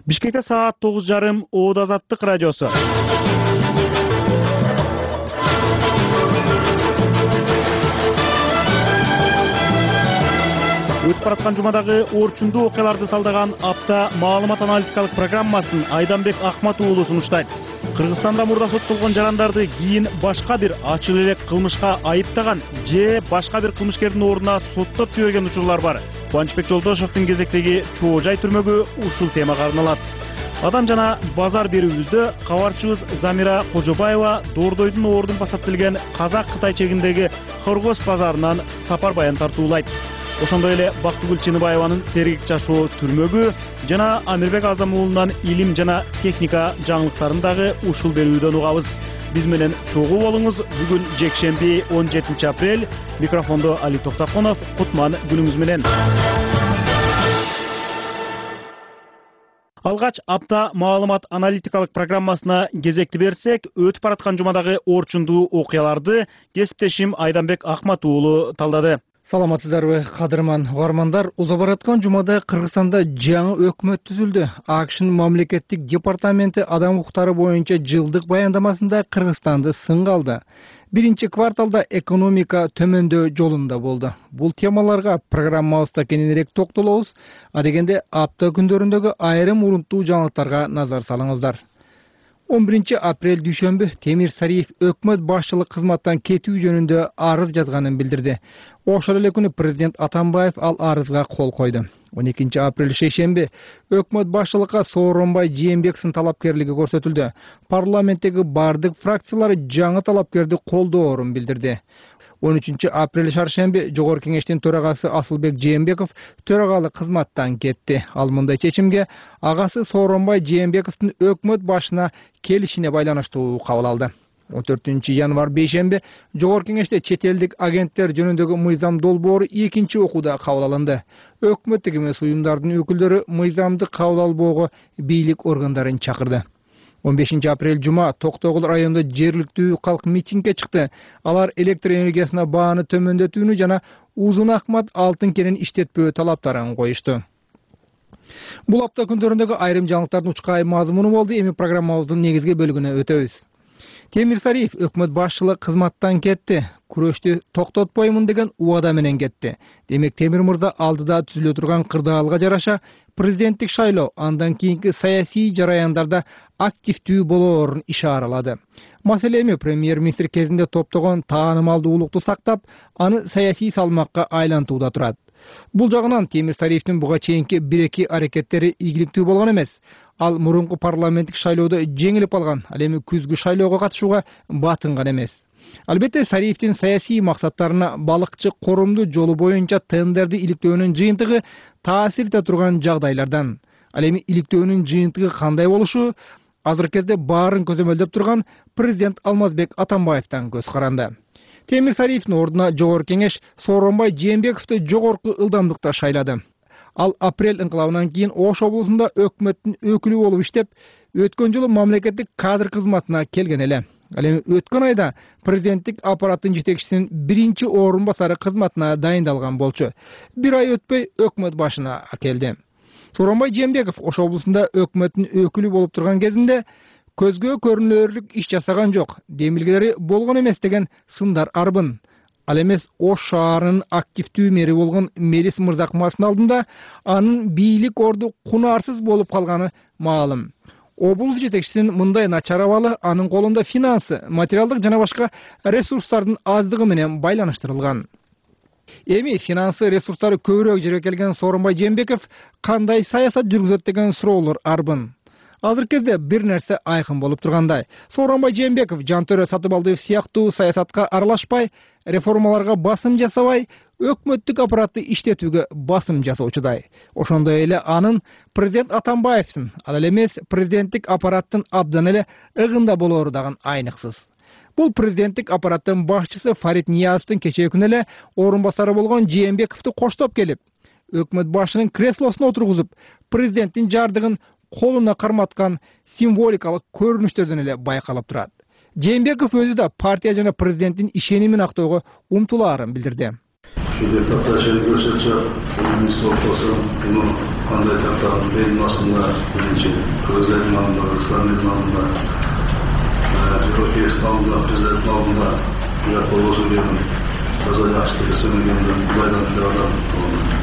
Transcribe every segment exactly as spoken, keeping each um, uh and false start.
Бишкекте саат тогуз жарым Оод Азаттык радиосу. Өтүп бараткан жумадагы орчундуу окуяларды талдаган апта маалымат аналитикалык программасын Айданбек Ахмат уулу сунуштайт. Кыргызстанда мурда соттолгон жарандарды кийин башка бир ачык элек кылмышка айыптаган же башка бир кылмышкердин ордуна соттоп жиберген учурлар бар. Кубанычбек Жолдошовдун кезектеги Чоо Жай түрмөгү ушул темага арналат. Адам жана базар берүүбүздө кабарчыбыз Замира Кожобаева Дордойдун ордун басып келген Казак-Кытай чегиндеги Хоргоз базарынан сапар баян тартуулайт. Ошондой эле Бактыгүл Чыныбаеванын Сергек жашоо түрмөгү жана Амирбек Азам уулунан илим жана техника жаңылыктарын дагы ушул берүүдөн угабыз. Биз менен чогуу болуңуз. Бүгүн жекшемби он жетинчи апрель. Микрофондо Али Токтаконов. Кутман күнүңүз менен. Алгач апта маалымат аналитикалык программасына кезекти берсек, өтүп бараткан жумадагы орчундуу окуяларды кесиптешим Айданбек Ахмат уулу талдады. Саламатсыздарбы, кадырман угармандар. Уза бараткан жумада Кыргызстанда жаңы өкмөт түзүлдү. АКШнын мамлекеттик департаменти адам укуктары боюнча жылдык баяндамасында Кыргызстанды сынга алды. Биринчи кварталда экономика төмөндөө жолунда болду. Бул темаларга программабызда кененирээк токтолобуз. А дегенде апта күндөрүндөгү айрым урунттуу жаңылыктарга назар салыңыздар. он биринчи апрель дүйшөмбү Темир Сариев өкмөт башчылык кызматтан кетүү жөнүндө арыз жазганын билдирди. Ошол эле күнү президент Атамбаев ал арызга кол койду. он экинчи апрель шейшемби өкмөт башчылыкка Сооронбай Жээнбековдун талапкерлиги көрсөтүлдү. Парламенттеги бардык фракциялар жаңы талапкерди колдоорун билдирди. он үчүнчү апрель шаршемби Жогорку кеңештин төрагасы Асылбек Жээнбеков төрагалык кызматтан кетти. Ал мындай чечимге агасы Сооронбай Жээнбековдун өкмөт башына келишине байланыштуу кабыл алды. он төртүнчү январь бейшемби Жогорку кеңеште чет элдик агенттер жөнүндөгү мыйзам долбоору экинчи окууда кабыл алынды. Өкмөттүк эмес уюмдардын өкүлдөрү мыйзамды кабыл албоого бийлик органдарын чакырды. он бешинчи апрель жума Токтогул районунда жергиликтүү калк митингге чыкты. Алар электр энергиясына бааны төмөндөтүүнү жана Узун Акмат алтын кенин иштетпөө талаптарын коюшту. Бул апта күндөрүндөгү айрым жаңылыктардын учкай мазмуну болду. Эми программабыздын негизги бөлүгүнө өтөбүз. Темир Сариев өкмөт башчылык кызматтан кетти. Күрөштү токтотпоймун деген убада менен кетти. Демек Темир мырза алдыда түзүлө турган кырдаалга жараша президенттик шайлоо, андан кийинки саясий жараяндарда активдүү болоорун ишаралады. Маселе эми премьер-министр кезинде топтогон таанымалдуулукту сактап, аны саясий салмакка айлантууда турат. Бул жагынан Темир Сариевдин буга чейинки бир-эки аракеттери ийгиликтүү болгон эмес. Ал мурунку парламенттик шайлоодо жеңилип алган, ал эми күзгү шайлоого катышууга батынган эмес. Албетте Сариевдин саясий максаттарына балыкчы корумду жолу боюнча тендерди иликтөөнүн жыйынтыгы таасир эте турган жагдайлардан. Ал эми иликтөөнүн жыйынтыгы кандай болушу азыркы кезде баарын көзөмөлдөп турган президент Алмазбек Атамбаевден көз каранды. Темир Сариевдин ордуна Жогорку кеңеш Сооронбай Жээнбековду жогорку ылдамдыкта шайлады. Ал апрель инкылабынан кийин Ош облусунда өкмөттүн өкүлү болуп иштеп, өткөн жылы мамлекеттик кадр кызматына келген эле. Ал эми өткөн айда президенттик аппараттын жетекчисинин биринчи орун басары кызматына дайындалган болчу. Бир ай өтпөй өкмөт башына келди. Сооронбай Жээнбеков Ош облусунда өкмөттүн өкүлү болуп турган кезинде көзгө көрүнөрлүк иш жасаган жок, демилгелери болгон эмес деген сындар арбын. Ал эмес Ош шаарынын активдүү мэри болгон Мелис Мырзакмановдун алдында анын бийлик орду кунарсыз болуп калганы маалым. Облус жетекчисинин мындай начар абалы анын колунда финансы, материалдык жана башка ресурстардын аздыгы менен байланыштырылган. Эми финансы ресурстары көбүрөөк жерге келген Сооронбай Жээнбеков кандай саясат жүргүзөт деген суроолор арбын. Азыркы кезде бир нерсе айкын болуп тургандай. Сооронбай Жээнбеков Жантөрө Сатыбалдиев сыяктуу саясатка аралашпай, реформаларга басым жасабай, өкмөттүк аппаратты иштетүүгө басым жасоочудай. Ошондой эле анын президент Атамбаевдин, ал эле эмес президенттик аппараттын абдан эле ыгында болоору дагы айныксыз. Бул президенттик аппараттын башчысы Фарид Ниязовдун кечээ күнү эле орун басары болгон Жээнбековду коштоп келип, өкмөт башчынын креслосуна отургузуп, президенттин жардыгын колуна карматкан символикалык көрүнүштөрдөн эле байкалып турат. Жээнбеков өзү да партия жана президенттин ишенимин актоого умтулаарын билдирди. Андай тактаган бейнасында биринчи Кыргызстандын алдында, Кыргызстандын алдында, Европейский алдында, президенттин алдында бирок болбосо дейм. Таза жакшылык эсемегенден Кудайдан тилебатам.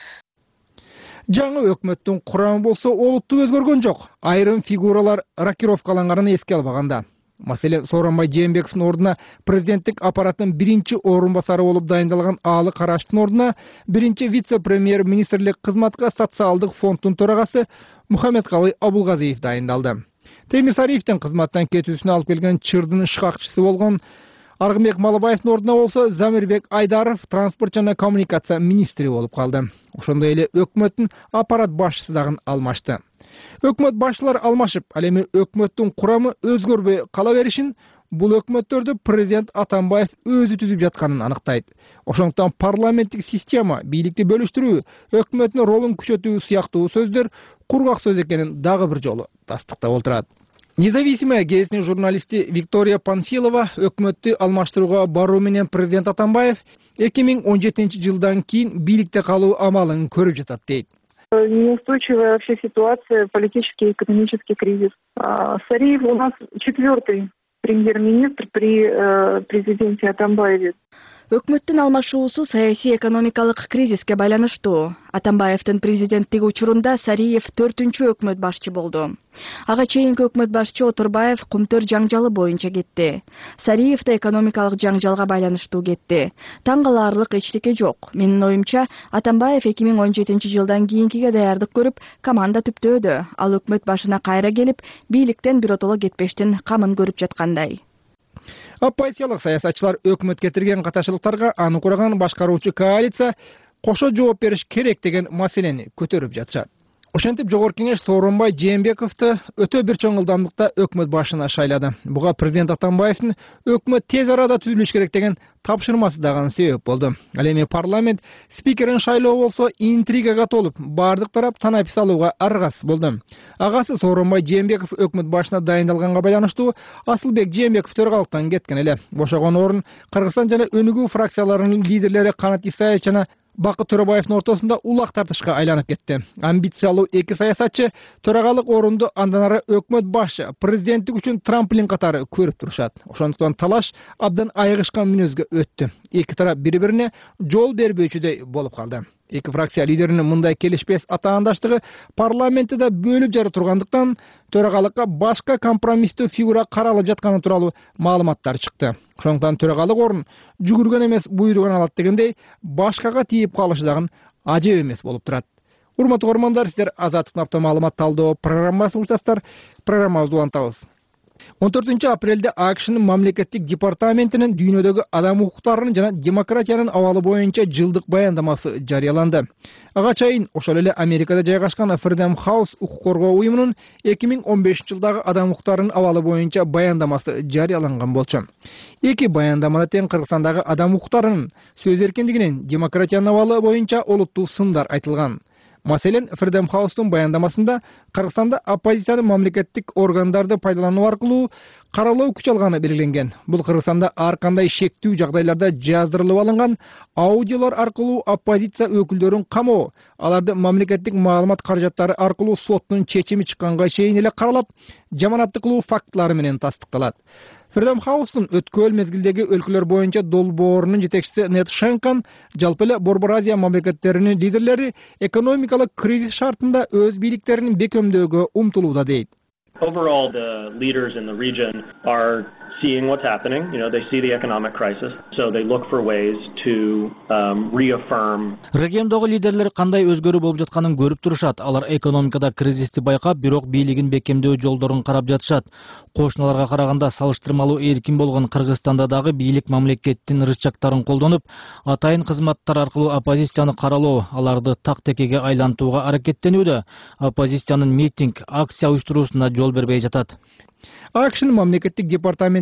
Жаңы өкмөттүн курамы болсо олуттуу өзгөргөн жок. Айрым фигуралар рокировкаланганын эске албаганда. Маселен, Сооронбай Жээнбековдун ордуна президенттик аппараттын биринчи орун басары болуп дайындалган Аалы Карашевдин ордуна биринчи вице-премьер-министрлик кызматка социалдык фонддун төрагасы Мухаммедкалый Абулгазиев дайындалды. Темир Сариевдин кызматтан кетүүсүнө алып келген чырдын шкакчысы болгон Аргымбек Малыбаевдин ордуна болсо Замирбек Айдаров транспорт жана коммуникация министри болуп калды. Ошондой эле өкмөттүн аппарат башчысы дагы алмашты. Өкмөт башчылар алмашып, ал эми өкмөттүн курамы өзгөрбөй кала беришин бул өкмөттөрдү президент Атамбаев өзү түзүп жатканын аныктайт. Ошондуктан парламенттик система, бийликти бөлүштүрүү, өкмөттүн ролун күчөтүү сыяктуу сөздөр кургак сөз экенин дагы бир жолу тастыктап отурат. Независимая гезитинин журналисти Виктория Панфилова өкмөттү алмаштырууга баруу менен президент Атамбаев эки миң он жетинчи жылдан кийин бийликте калуу амалын көрүп жатат дейт. Неустойчивая вообще ситуация, политический и экономический кризис. Сариев у нас четвертый премьер-министр при э, президенте Атамбаеве. Өкмөттүн алмашуусу саясий экономикалык кризиске байланыштуу. Атамбаевдин президенттиги учурунда Сариев төртүнчү өкмөт башчы болду. Ага чейинки өкмөт башчы Отурбаев Кумтөр жаңжалы боюнча кетти. Сариев да экономикалык жаңжалга байланыштуу кетти. Таң калаарлык эчтеке жок. Менин оюмча, Атамбаев эки миң он жетинчи жылдан кийинкиге даярдык көрүп, команда түптөөдө. Ал өкмөт башына кайра келип, бийликтен биротоло кетпештин камын көрүп жаткандай. Оппозициялык саясатчылар өкмөт кетирген каташылыктарга аны кураган башкаруучу коалиция кошо жооп бериш керек деген маселени көтөрүп жатышат. Ошентип Жогорку Кеңеш Сооронбай Жээнбековду өтө бир чоң ылдамдыкта өкмөт башына шайлады. Буга президент Атамбаевдин өкмөт тез арада түзүлүш керек деген тапшырмасы дагы себеп болду. Ал эми парламент спикерин шайлоо болсо интригага толуп, бардык тарап танапис алууга аргасыз болду. Агасы Сооронбай Жээнбеков өкмөт башына дайындалганга байланыштуу Асылбек Жээнбеков төргалыктан кеткен эле. Бошогон орун Кыргызстан жана Өнүгүү фракцияларынын лидерлери Канат Исаев жана Бакыт Төрөбаевдин ортосунда улак тартышка айланып кетти. Амбициялуу эки саясатчы төрагалык орунду андан ары өкмөт башчы, президенттик үчүн трамплин катары көрүп турушат. Ошондуктан талаш абдан айыгышкан мүнөзгө өттү. Эки тарап бири-бирине жол бербөөчүдөй болуп калды. Эки фракция лидеринин мындай келишпес атаандаштыгы парламентте да бөлүп жары тургандыктан төрагалыкка башка компромисстүү фигура каралып жатканы тууралуу маалыматтар чыкты. Ошондуктан төрагалык орун жүгүргөн эмес буйругун алат дегендей башкага тийип калышы дагы ажеп эмес болуп турат. Урматтуу көрөрмандар, сиздер Азаттык апта маалымат талдоо программасын уктасыздар. Программабызды улантабыз. он төртүнчү апрелде АКШнын мамлекеттик департаментинин дүйнөдөгү адам укуктарынын жана демократиянын абалы боюнча жылдык баяндамасы жарыяланды. Ага чейин ошол эле Америкада жайгашкан Freedom House укук коргоо уюмунун эки миң он бешинчи жылдагы адам укуктарынын абалы боюнча баяндамасы жарыяланган болчу. Эки баяндамада тең Кыргызстандагы адам укуктарынын, сөз эркиндигинин, демократиянын абалы боюнча олуттуу сындар айтылган. Маселен, Freedom House'тун баяндамасында Кыргызстанда оппозициянын мамлекеттик органдарды пайдалануу аркылуу каралоо күч алганы белгиленген. Бул Кыргызстанда ар кандай шектүү жагдайларда жаздырылып алынган аудиолор аркылуу оппозиция өкүлдөрүн камоо, аларды мамлекеттик маалымат каражаттары аркылуу соттун чечими чыкканга чейин эле каралап, жаманатты кылуу фактылары менен тастыкталат. Freedom House'тун өткөл мезгилдеги өлкөлөр боюнча долбоорунун жетекчиси Нед Шенкан жалпы эле Борбор Азия мамлекеттеринин лидерлери экономикалык кризис шартында өз бийликтерин бекемдөөгө умтулууда дейт. Overall, the leaders in the region are seeing what's happening. You know, they see the economic crisis, so they look for ways to um, reaffirm. Региондогу лидерлер кандай өзгөрүү болуп жатканын көрүп турушат. Алар экономикада кризисти байкап, бирок бийлигин бекемдөө жолдорун карап жатышат. Кошуналарга караганда салыштырмалуу эркин болгон Кыргызстанда дагы бийлик мамлекеттин рычагтарын колдонуп, атайын кызматтар аркылуу оппозицияны каралоо, аларды так-текеге айлантууга аракеттенүүдө. Оппозициянын митинг, акция уюштуруусуна жол бербей жатат. АКШнын мамлекеттик департаменти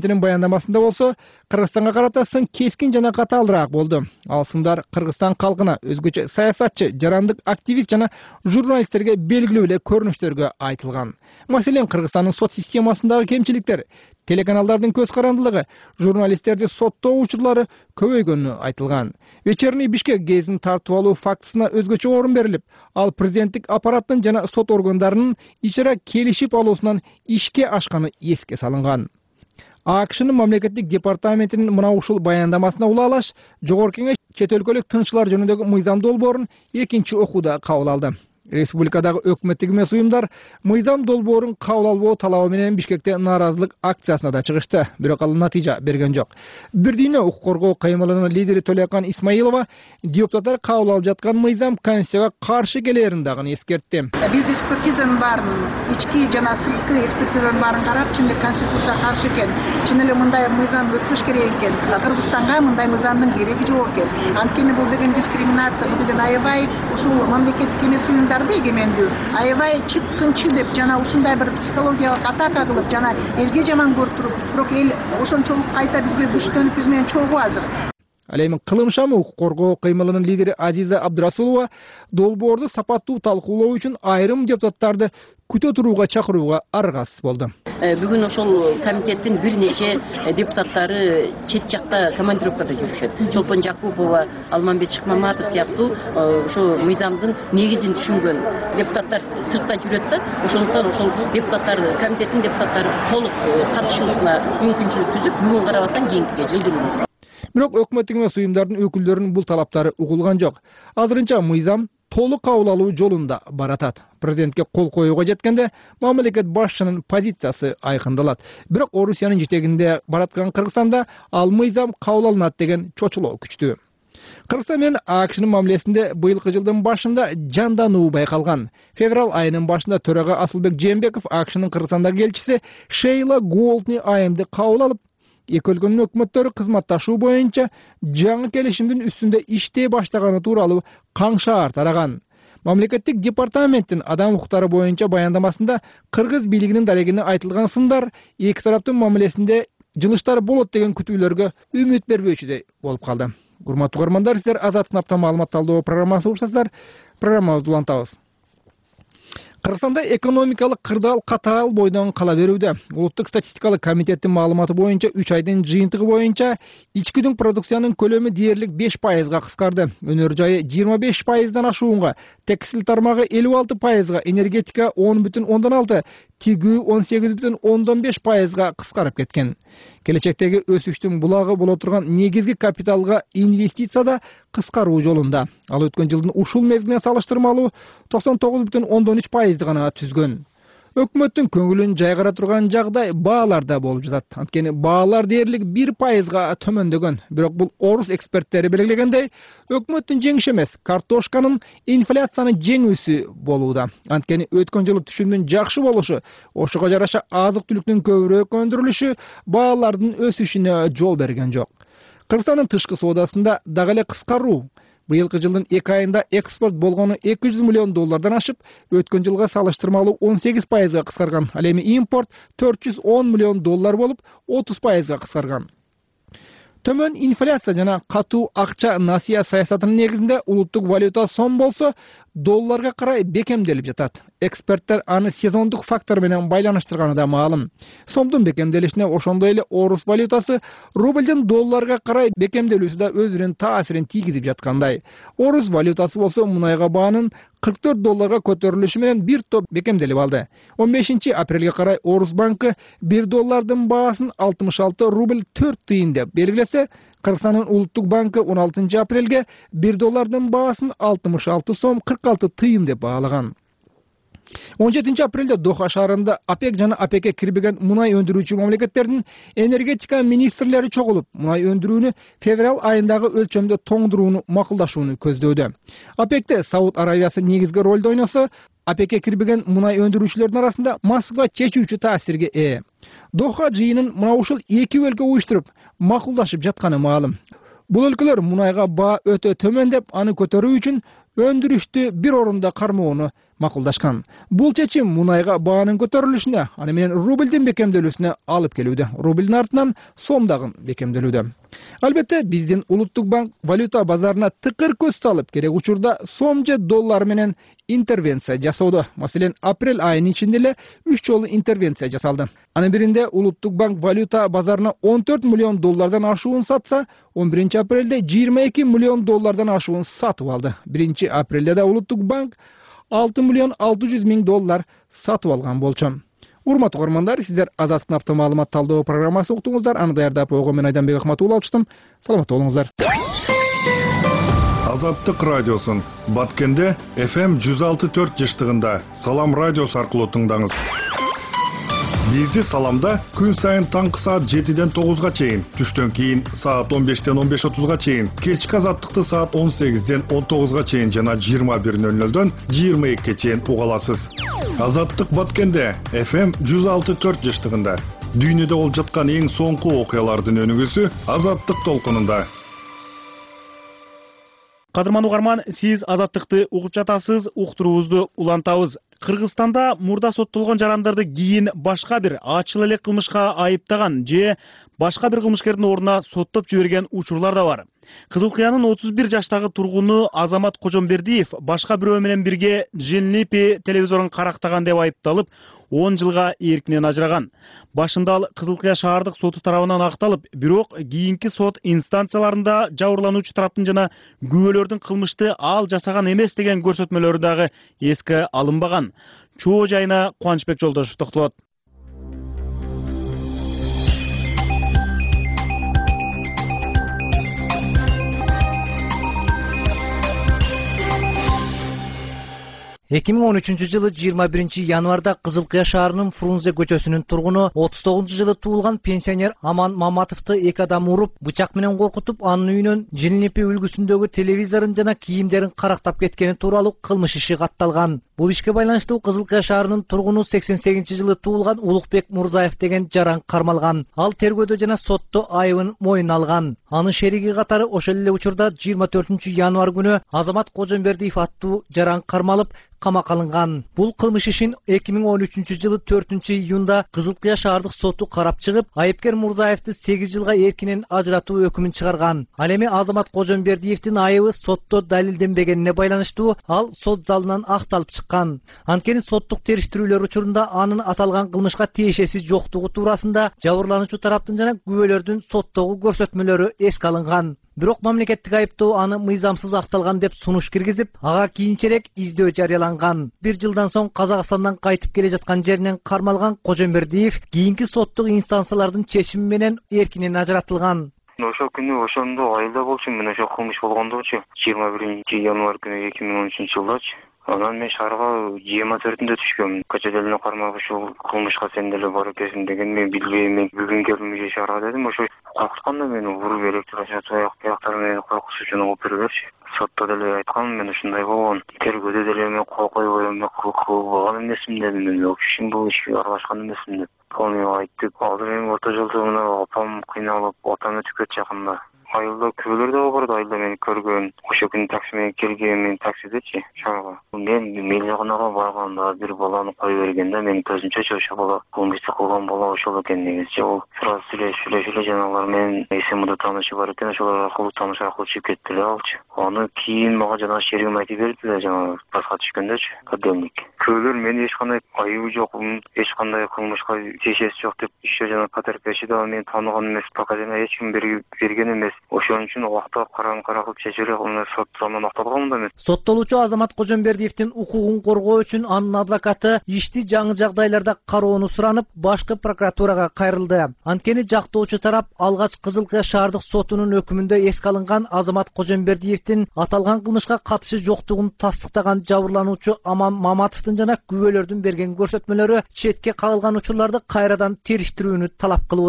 департаментинин баяндамасында болсо Кыргызстанга карата сын кескин жана катаалыраак болду. Ал сындар Кыргызстан калкына, өзгөчө саясатчы, жарандык активист жана журналисттерге белгилүү эле көрүнүштөргө айтылган. Маселен, Кыргызстандын сот системасындагы кемчиликтер, телеканалдардын көз карандылыгы, журналисттерди соттоо учурлары көбөйгөнү айтылган. Вечерний Бишкек гезин тартып алуу фактысына өзгөчө орун берилип, ал президенттик аппараттын жана сот органдарынын ичара келишип алуусунан ишке ашканы эске салынган. АКШнын мамлекеттик департаментинин мына ушул баяндамасына улаалаш, Жогорку Кеңеш чет өлкөлүк тынччылар жөнүндөгү мыйзам долбоорун экинчи окууда кабыл алды. Республикадагы өкмөттүк эмес уюмдар мыйзам долбоорун кабыл албоо талабы менен Бишкекте нааразылык акциясына да чыгышты, бирок ал натыйжа берген жок. Бир дүйнө укук коргоо кыймылынын лидери Төлөкан Исмаилова депутаттар кабыл алып жаткан мыйзам конституцияга каршы келерин дагы эскертти. Биз экспертизанын баарын, ички жана сырткы экспертизанын баарын карап, чынында конституцияга каршы экен, чын эле мындай мыйзам өтпөш керек экен. Кыргызстанга мындай мыйзамдын кереги жок экен. Анткени бул деген дискриминация, бул деген аябай ушул мамлекеттик эмес уюмдарды эгемендүү, аябай чыккынчы деп жана ушундай бир психологиялык атака кылып жана элге жаман көрүп, бирок эл ошончолук кайта бизге күчтөнүп биз менен чогуу азыр. Ал эми кылымшамы укук коргоо кыймылынын лидери Азиза Абдрасулова долбоорду сапаттуу талкуулоо үчүн айрым депутаттарды күтө турууга чакырууга аргасыз болду. Бүгүн ошол комитеттин бир нече депутаттары чет жакта командировкада жүрүшөт. Чолпон Жакупова, Алмамбет Шыкмаматов сыяктуу ошо мыйзамдын негизин түшүнгөн депутаттар сыртта жүрөт да, ошондуктан ошол депутаттар комитеттин депутаттары толук катышуусуна мүмкүнчүлүк түзүп, бүгүн карабастан кийинкиге жылдыруу. Бирок өкмөттүк эмес уюмдардын өкүлдөрүнүн бул талаптары угулган жок. Азырынча мыйзам толук кабыл алуу жолунда баратат. Президентке кол коюуга жеткенде мамлекет башчынын позициясы айкындалат. Бирок Орусиянын жетегинде бараткан Кыргызстанда ал мыйзам кабыл алынат деген чочулоо күчтүү. Кыргызстан менен АКШнын мамилесинде быйылкы жылдын башында жандануу байкалган. Февраль айынын башында төрага Асылбек Жээнбеков АКШнын Кыргызстандагы элчиси Шейла Голдни айымды кабыл алып, эки өлкөнүн өкмөттөрү кызматташуу боюнча жаңы келишимдин үстүндө иштей баштаганы тууралуу каңшаар тараган. Мамлекеттик департаменттин адам укуктары боюнча баяндамасында кыргыз бийлигинин дарегине айтылган сындар эки тараптын мамилесинде жылыштар болот деген күтүүлөргө үмүт бербөөчүдөй болуп калды. Урматтуу көрөрмандар, сиздер Азат сынаптан маалымат талдоо программасын угушасыздар. Программабызды улантабыз. Кыргызстанда экономикалык кырдаал катаал бойдон кала берүүдө. Улуттук статистикалык комитеттин маалыматы боюнча үч айдын жыйынтыгы боюнча ички дүң продукциянын көлөмү дээрлик беш пайызга кыскарды. Өнөр жайы жыйырма беш пайыздан ашуунга, текстиль тармагы элүү алты пайызга, энергетика он бүтүн ондон алты, тигүү он сегиз бүтүн ондон беш пайызга кыскарып кеткен. Келечектеги өсүштүн булагы боло турган негизги капиталга инвестицияда кыскаруу жолунда. Ал өткөн жылдын ушул мезгилине салыштырмалуу токсон тогуз бүтүн ондон үч пайызды гана түзгөн. Өкмөттүн көңүлүн жайгара турган жагдай бааларда болуп жатат. Анткени баалар дээрлик бир пайызга төмөндөгөн. Бирок бул орус эксперттери белгилегендей, өкмөттүн жеңиши эмес, картошканын инфляцияны жеңүүсү болууда. Анткени өткөн жылы түшүмдүн жакшы болушу, ошого жараша азык-түлүктүн көбүрөөк өндүрүлүшү баалардын өсүшүнө жол берген жок. Кыргызстандын тышкы соодасында дагы эле кыскаруу. Быйылкы жылдын эки айында экспорт болгону эки жүз миллион доллардан ашып, өткөн жылга салыштырмалуу он сегиз пайызга кыскарган. Ал эми импорт төрт жүз он миллион доллар болуп, отуз пайызга кыскарган. Төмөн инфляция жана катуу акча насыя саясатынын негизинде улуттук валюта сом болсо, долларга карай бекемделип жатат. Эксперттер аны сезондук фактор менен байланыштырганы да маалым. Сомдун бекемделишине ошондой эле орус валютасы рубльдин долларга карай бекемделүүсү да өзүнүн таасирин тийгизип жаткандай. Орус валютасы болсо мунайга баанын кырк төрт долларга көтөрүлүшү менен бир топ бекемделип алды. он бешинчи апрелге карай Орус банкы бир доллардын баасын алтымыш алты рубль төрт тыйын деп белгилесе, Кыргызстандын улуттук банкы он алтынчы апрелге бир доллардын баасын алтымыш алты сом кырк алты тыйын деп баалаган. он жетинчи апрелде Доха шаарында ОПЕК жана ОПЕКке кирбеген мунай өндүрүүчү мамлекеттердин энергетика министрлери чогулуп, мунай өндүрүүнү февраль айындагы өлчөмдө тоңдурууну макулдашууну көздөөдө. ОПЕКте Сауд Аравиясы негизги ролду ойносо, ОПЕКке кирбеген мунай өндүрүүчүлөрдүн арасында Москва чечүүчү таасирге ээ. Доха жыйынын мына ушул эки өлкө уюштуруп, макулдашып жатканы маалым. Бул өлкөлөр мунайга баа өтө төмөн деп аны көтөрүү үчүн өндүрүштү бир орунда кармоону макулдашкан. Бул чечим мунайга баанын көтөрүлүшүнө, аны менен рублдин бекемделүүсүнө алып келүүдө. Рублдин артынан сом дагы бекемделүүдө. Албетте, биздин улуттук банк валюта базарына тыкыр көз салып, керек учурда сом же доллар менен интервенция жасоодо. Маселен, апрель айынын ичинде эле үч жолу интервенция жасалды. Анын биринде улуттук банк валюта базарына он төрт миллион доллардан ашуун сатса, он биринчи апрелде жыйырма эки миллион доллардан ашуун сатып алды. биринчи апрелде да улуттук банк алты миллион алты жүз миң доллар сатып алган болчу. Урматтуу көрөрмандар, сиздер Азаттык авто маалымат талдоо программасы уктуңуздар. Аны даярдап койгон мен Айданбек Акматуулов алчтым. Саламатта болуңуздар. Азаттык радиосун Баткенде эф эм жүз алты төрт жыштыгында Салам радиосу аркылуу тыңдаңыз. Бизди Саламда күн сайын таңкы саат жетиден тогузга чейин, түштөн кийин саат он бештен он беш отузга чейин, кечки Азаттыкты саат он сегизден он тогузга чейин жана жыйырма бир нөл нөлдөн жыйырма экиге чейин уга аласыз. Азаттык Баткенде эф эм жүз алты төрт жыштыгында дүйнөдө болуп жаткан эң соңку окуялардын өнүгүүсү Азаттык толкунунда. Кадырман угарман, сиз Азаттыкты угуп жатасыз, уктуруубузду улантабыз. Кыргызстанда мурда соттолгон жарандарды кийин башка бир ачыл эле кылмышка айыптаган же башка бир кылмышкердин ордуна соттоп жиберген учурлар да бар. Кызыл Кыянын отуз бир жаштагы тургуну Азамат Кожомбердиев башка бирөө менен бирге Женлипи телевизорун карактаган деп айыпталып, он жылга эркинен ажыраган. Башында ал Кызыл Кыя шаардык соту тарабынан акталып, бирок кийинки сот инстанцияларында жабырлануучу тараптын жана күбөлөрдүн кылмышты ал жасаган эмес деген көрсөтмөлөрү дагы эске алынбаган. Чоо жайына Кубанычбек Жолдошев токтолот. эки миң он үчүнчү жылы жыйырма биринчи январда Кызыл Кыя шаарынын Фрунзе көчөсүнүн тургуну отуз тогузунчу жылы туулган пенсионер Аман Маматовду эки адам уруп, бычак менен коркутуп, анын үйүнөн Женлипи үлгүсүндөгү телевизорун жана кийимдерин карактап кеткени тууралуу кылмыш иши катталган. Бул ишке байланыштуу Кызыл Кыя шаарынын тургуну сексен сегизинчи жылы туулган Улукбек Мурзаев деген жаран кармалган. Ал тергөөдө жана сотто айыбын мойнуна алган. Анын шериги катары ошол эле учурда жыйырма төртүнчү январ күнү Азамат Кожомбердиев аттуу жаран кармалып, камакка алынган. Бул кылмыш ишин эки миң он үчүнчү жылы төртүнчү июнда Кызыл Кыя шаардык соту карап чыгып, айыпкер Мурзаевди сегиз жылга эркинен ажыратуу өкүмүн чыгарган. Ал эми Азамат Кожомбердиевдин айыбы сотто далилденбегенине байланыштуу ал сот залынан акталып чыккан. Анткени соттук териштирүүлөр учурунда анын аталган кылмышка тиешеси жоктугу туурасында жабырлануучу тараптын жана күбөлөрдүн соттогу көрсөтмөлөрү эске алынган. Бирок мамлекеттик айыптоо аны мыйзамсыз акталган деп сунуш киргизип, ага кийинчерээк издөө жарыяланган. Бир жылдан соң Казакстандан кайтып келе жаткан жеринен кармалган Кожомбердиев кийинки соттук инстанциялардын чечими менен эркинен ажыратылган. Ошол күнү ошондо айылда болчу, мен ошо кылмыш болгондочу жыйырма биринчи январь күнү эки миң он үчүнчү жылдачы. Анан мен шаарга жыйырма төртүндө түшкөм. Көчөдөлүнө кармап ушул кылмышка сен деле бар экенсиң деген мен билбейм. Мен бүгүн келдим же шаарга дедим. Ошо коркутканда мени уруп электр аяктары менен коркутуш үчүн угуп бергилчи. Сотто деле айткам, мен ушундай болгон. Тергөөдө деле мен кокой мен кылган эмесмин дедим. Мен вообще бул ишке аралашкан эмесмин деп. Полный айттык. Алдыр эми орто жолдо мына апам кыйналып, атам өтүп кетти жакында. Айылда күбөлөр да бар, айылда мени көргөн. Ошо күнү такси менен келген, мен таксидечи шаарга. Мен мелигонага барганда бир баланы кое бергенде мен көзүмчө ошо бала кылмышты кылган бала ошол экен негизи. Ол сразу сүйлөшүп эле жанагылар менен эсемде таанышы бар экен, ошолор аркылуу тааныш аркылуу чыгып кетти эле алчы. Аны кийин мага жана шеригим айтып берди эле жана баска түшкөндөчү, кадемник. Күбөлөр мен эч кандай айыбы жок, эч кандай кылмышка тиешеси жок деп иши жана потерпевши да мен тааныган эмес, показания эч ким берген эмес. Ошон үчүн убакта каран каракып чечилип сот тарабынан акталган да мен. Соттолуучу Азамат Кожомбердиевдин укугун коргоо үчүн анын адвокаты ишти жаңы жагдайларда кароону суранып, башкы прокуратурага кайрылды. Анткени жактоочу тарап алгач Кызыл Кыя шаардык сотунун өкүмүндө эске алынган Азамат Кожомбердиевдин аталган кылмышка катышы жоктугун тастыктаган жабырлануучу Аман Маматовдун жана күбөлөрдүн берген көрсөтмөлөрү четке кагылган учурларды кайрадан териштирүүнү талап кылууда.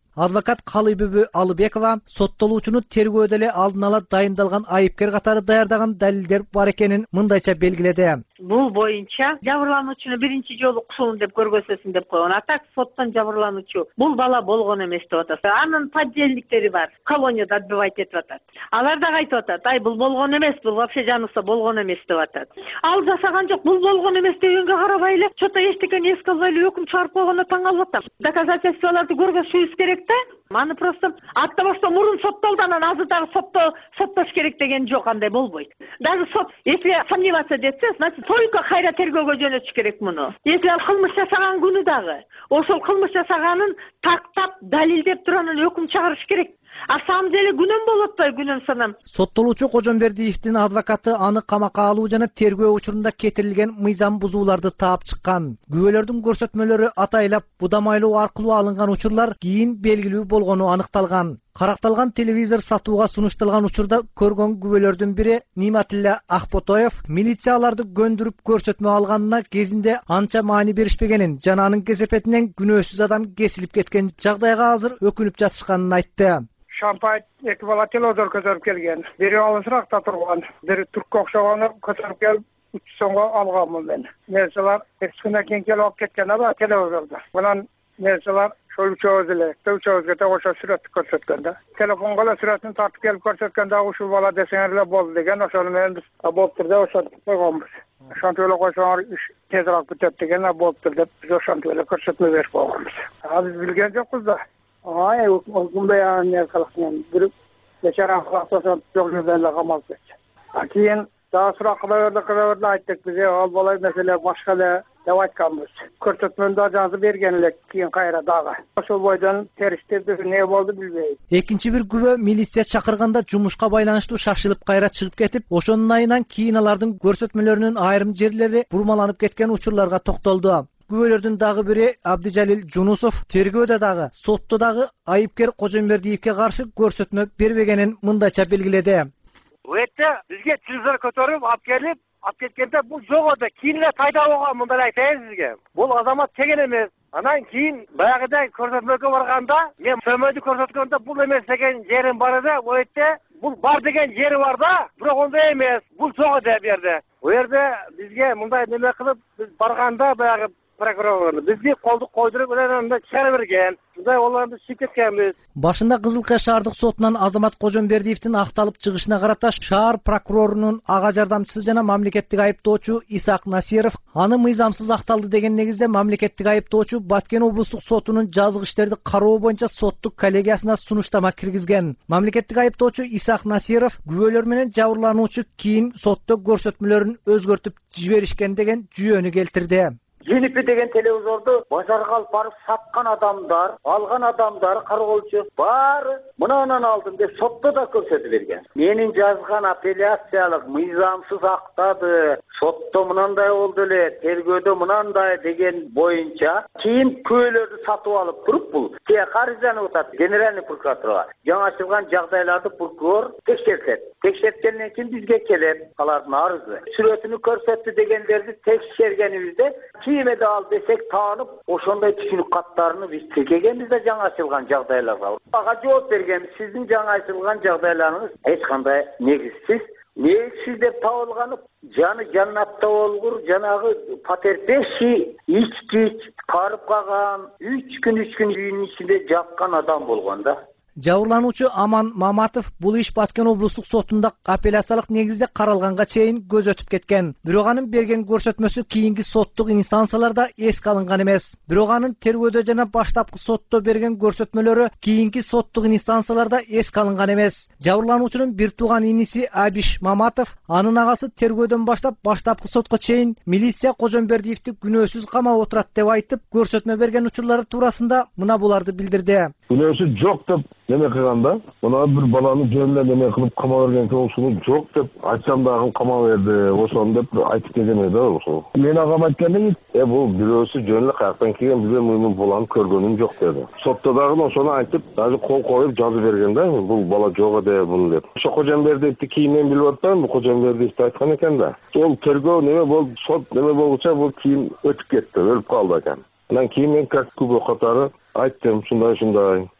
Адвокат Калыбүбү Алыбекова соттолуучуну тергөөдө эле алдын ала дайындалган айыпкер катары даярдаган далилдер бар экенин мындайча белгиледи. Бул боюнча жабырлануучуну биринчи жолу кушуун деп көргөзөсүн деп койгон. А так соттон жабырлануучу бул бала болгон эмес деп атат. Анын подельниктери бар. Колонияда отбывать этип атат. Алар да айтып атат, ай бул болгон эмес, бул вообще жанысы болгон эмес деп атат. Ал жасаган жок, бул болгон эмес дегенге карабай эле чото эчтекени эске албай эле өкүм чыгарып койгонуна таң калып атам. Доказательстволорду көргөзүшүбүз керек да. Аны просто атта башта мурун соттолду, анан азыр дагы сотто соттош керек деген жок, андай болбойт. Даже сот если сомневаться десе, значит только кайра тергөөгө жөнөтүш керек муну. Если ал кылмыш жасаган күнү дагы ошол кылмыш жасаганын тактап, далилдеп туруп анан өкүм чыгарыш керек. А самом деле күнөм болуп атпайбы, күнөм санам. Соттолуучу Кожомбердиевдин адвокаты аны камакка алуу жана тергөө учурунда кетирилген мыйзам бузууларды таап чыккан. Күбөлөрдүн көрсөтмөлөрү атайлап будамайлоо аркылуу алынган учурлар кийин белгилүү болгону аныкталган. Каракталган телевизор сатууга сунушталган учурда көргөн күбөлөрдүн бири Ниматилла Акботоев милицияларды көндүрүп көрсөтмө алганына кезинде анча маани беришпегенин жана анын кесепетинен күнөөсүз адам кесилип кеткен жагдайга азыр өкүнүп жатышканын айтты. Шампай эки бала телевизор көтөрүп келген. Бири алысыракта турган, бири туркка окшогону көтөрүп келип үч сомго алганмын мен. Нерселер экскүнөн кийин келип алып кеткен ала телевизорду. Мынан нерселер ошол үчөөбүз эле, үчөөбүзгө да ошо сүрөттү көрсөткөн да. Телефонго эле сүрөтүн тартып келип көрсөткөн да ушул бала десеңер эле болду деген, ошону менен биз болуптур деп ошентип койгонбуз. Ошентип эле койсоңор иш тезирээк бүтөт деген болуптур деп биз ошентип эле көрсөтмө берип койгонбуз. А биз билген жокпуз да. Ай, өкүмдөй анын кылыкчын бир бечара кылыкчын жок жерден эле камалып кетти. А кийин дагы сурак кыла берди, кыла берди, айттык биз ал бала маселе башка эле деп айтканбыз. Көрсөтмөнү да жазып берген элек кийин кайра дагы. Ошол бойдон териштирди, эмне болду билбейм. Экинчи бир күбө милиция чакырганда жумушка байланыштуу шашылып кайра чыгып кетип, ошонун айынан кийин алардын көрсөтмөлөрүнүн айрым жерлери бурмаланып кеткен учурларга токтолду. Күбөлөрдүн дагы бири Абдижалил Жунусов тергөөдө дагы, сотто дагы айыпкер Кожомбердиевке каршы көрсөтмө бербегенин мындайча белгиледи. Өтө бизге телевизор көтөрүп алып келип, алып кеткенде бул жок эле, кийин эле пайда болгон, мындай айтайын сизге. Бул азамат деген эмес. Анан кийин баягыдай көрсөтмөгө барганда, мен сөмөдү көрсөткөндө бул эмес деген жерим бар эде, өтө бул бар деген жери бар да, бирок ондой эмес. Бул жок эде бу жерде. Бу жерде бизге мындай неме кылып, биз барганда баягы прокурор бизди колду койдуруп эле чыгара берген. Мындай оларды сүрүп кеткенбиз. Башында Кызыл Кая шаардык сотунан Азамат Кожомбердиевдин акталып чыгышына карата шаар прокурорунун ага жардамчысы жана мамлекеттик айыптоочу Исак Насиров аны мыйзамсыз акталды деген негизде мамлекеттик айыптоочу Баткен облустук сотунун жазык иштерди кароо боюнча соттук коллегиясына сунуштама киргизген. Мамлекеттик айыптоочу Исак Насиров күбөлөр менен жабырлануучу кийин сотто көрсөтмөлөрүн өзгөртүп жиберишкен деген жүйөнү келтирди. Женипи деген телевизорду базарга алып барып саткан адамдар, алган адамдар, кароолчу баары мынанан алдым деп сотто да көрсөтүп берген. Менин жазган апелляциялык мыйзамсыз актады, сотто мынандай болду эле, тергөөдө мынандай деген боюнча кийин күбөлөрдү сатып алып туруп бул те карызданып атат генеральный прокуратурага. Жаңы ачылган жагдайларды прокурор текшертет. Текшерткенден кийин бизге келет алардын арызы. Сүрөтүнү көрсөттү дегендерди текшергенибизде кийиме да ал десек таанып, ошондой түшүнүк каттарını биз тиркегенбиз да жаңы ачылган жагдайларга. Ага жооп бергенбиз, сиздин жаңы ачылган жагдайларыңыз эч кандай негизсиз. Негизсиз деп табылганы жаны жаннатта болгур, жанагы потерпевший ичкич, карып калган, үч күн үч күн үйүнүн ичинде жаткан адам болгон да. Жабырлануучу Аман Маматов бул иш Баткен облустук сотунда апелляциялык негизде каралганга чейин көз өтүп кеткен. Бирок анын берген көрсөтмөсү кийинки соттук инстанцияларда эске алынган эмес. Бирок анын тергөөдө жана баштапкы сотто берген көрсөтмөлөрү кийинки соттук инстанцияларда эске алынган эмес. Жабырлануучунун бир тууган иниси Абиш Маматов анын агасы тергөөдөн баштап баштапкы сотко чейин милиция Кожомбердиевди күнөөсүз камап отурат деп айтып, көрсөтмө берген учурлары туурасында мына буларды билдирди. Күнөөсү жок деп неме кылганда, мына бир баланы жөнүнө неме кылып кама берген болсун, жок деп айтсам дагы кама берди, ошону деп айтып келген да ошо. Мен агам айтканда, э бул бирөөсү жөн эле каяктан келген, биз муну баланы көргөнүм жок деди. Сотто дагы ошону айтып, дагы кол коюп жазып берген да, бул бала жок эде бул деп. Ошо Кожомбердиевди кийинен билип атпайм, Кожомбердиевди айткан экен да. Ол тергөө неме болуп, сот неме болгуча бул кийин өтүп кетти, өлүп калды экен. Анан кийин мен как күбө катары айттым, шундай шундай.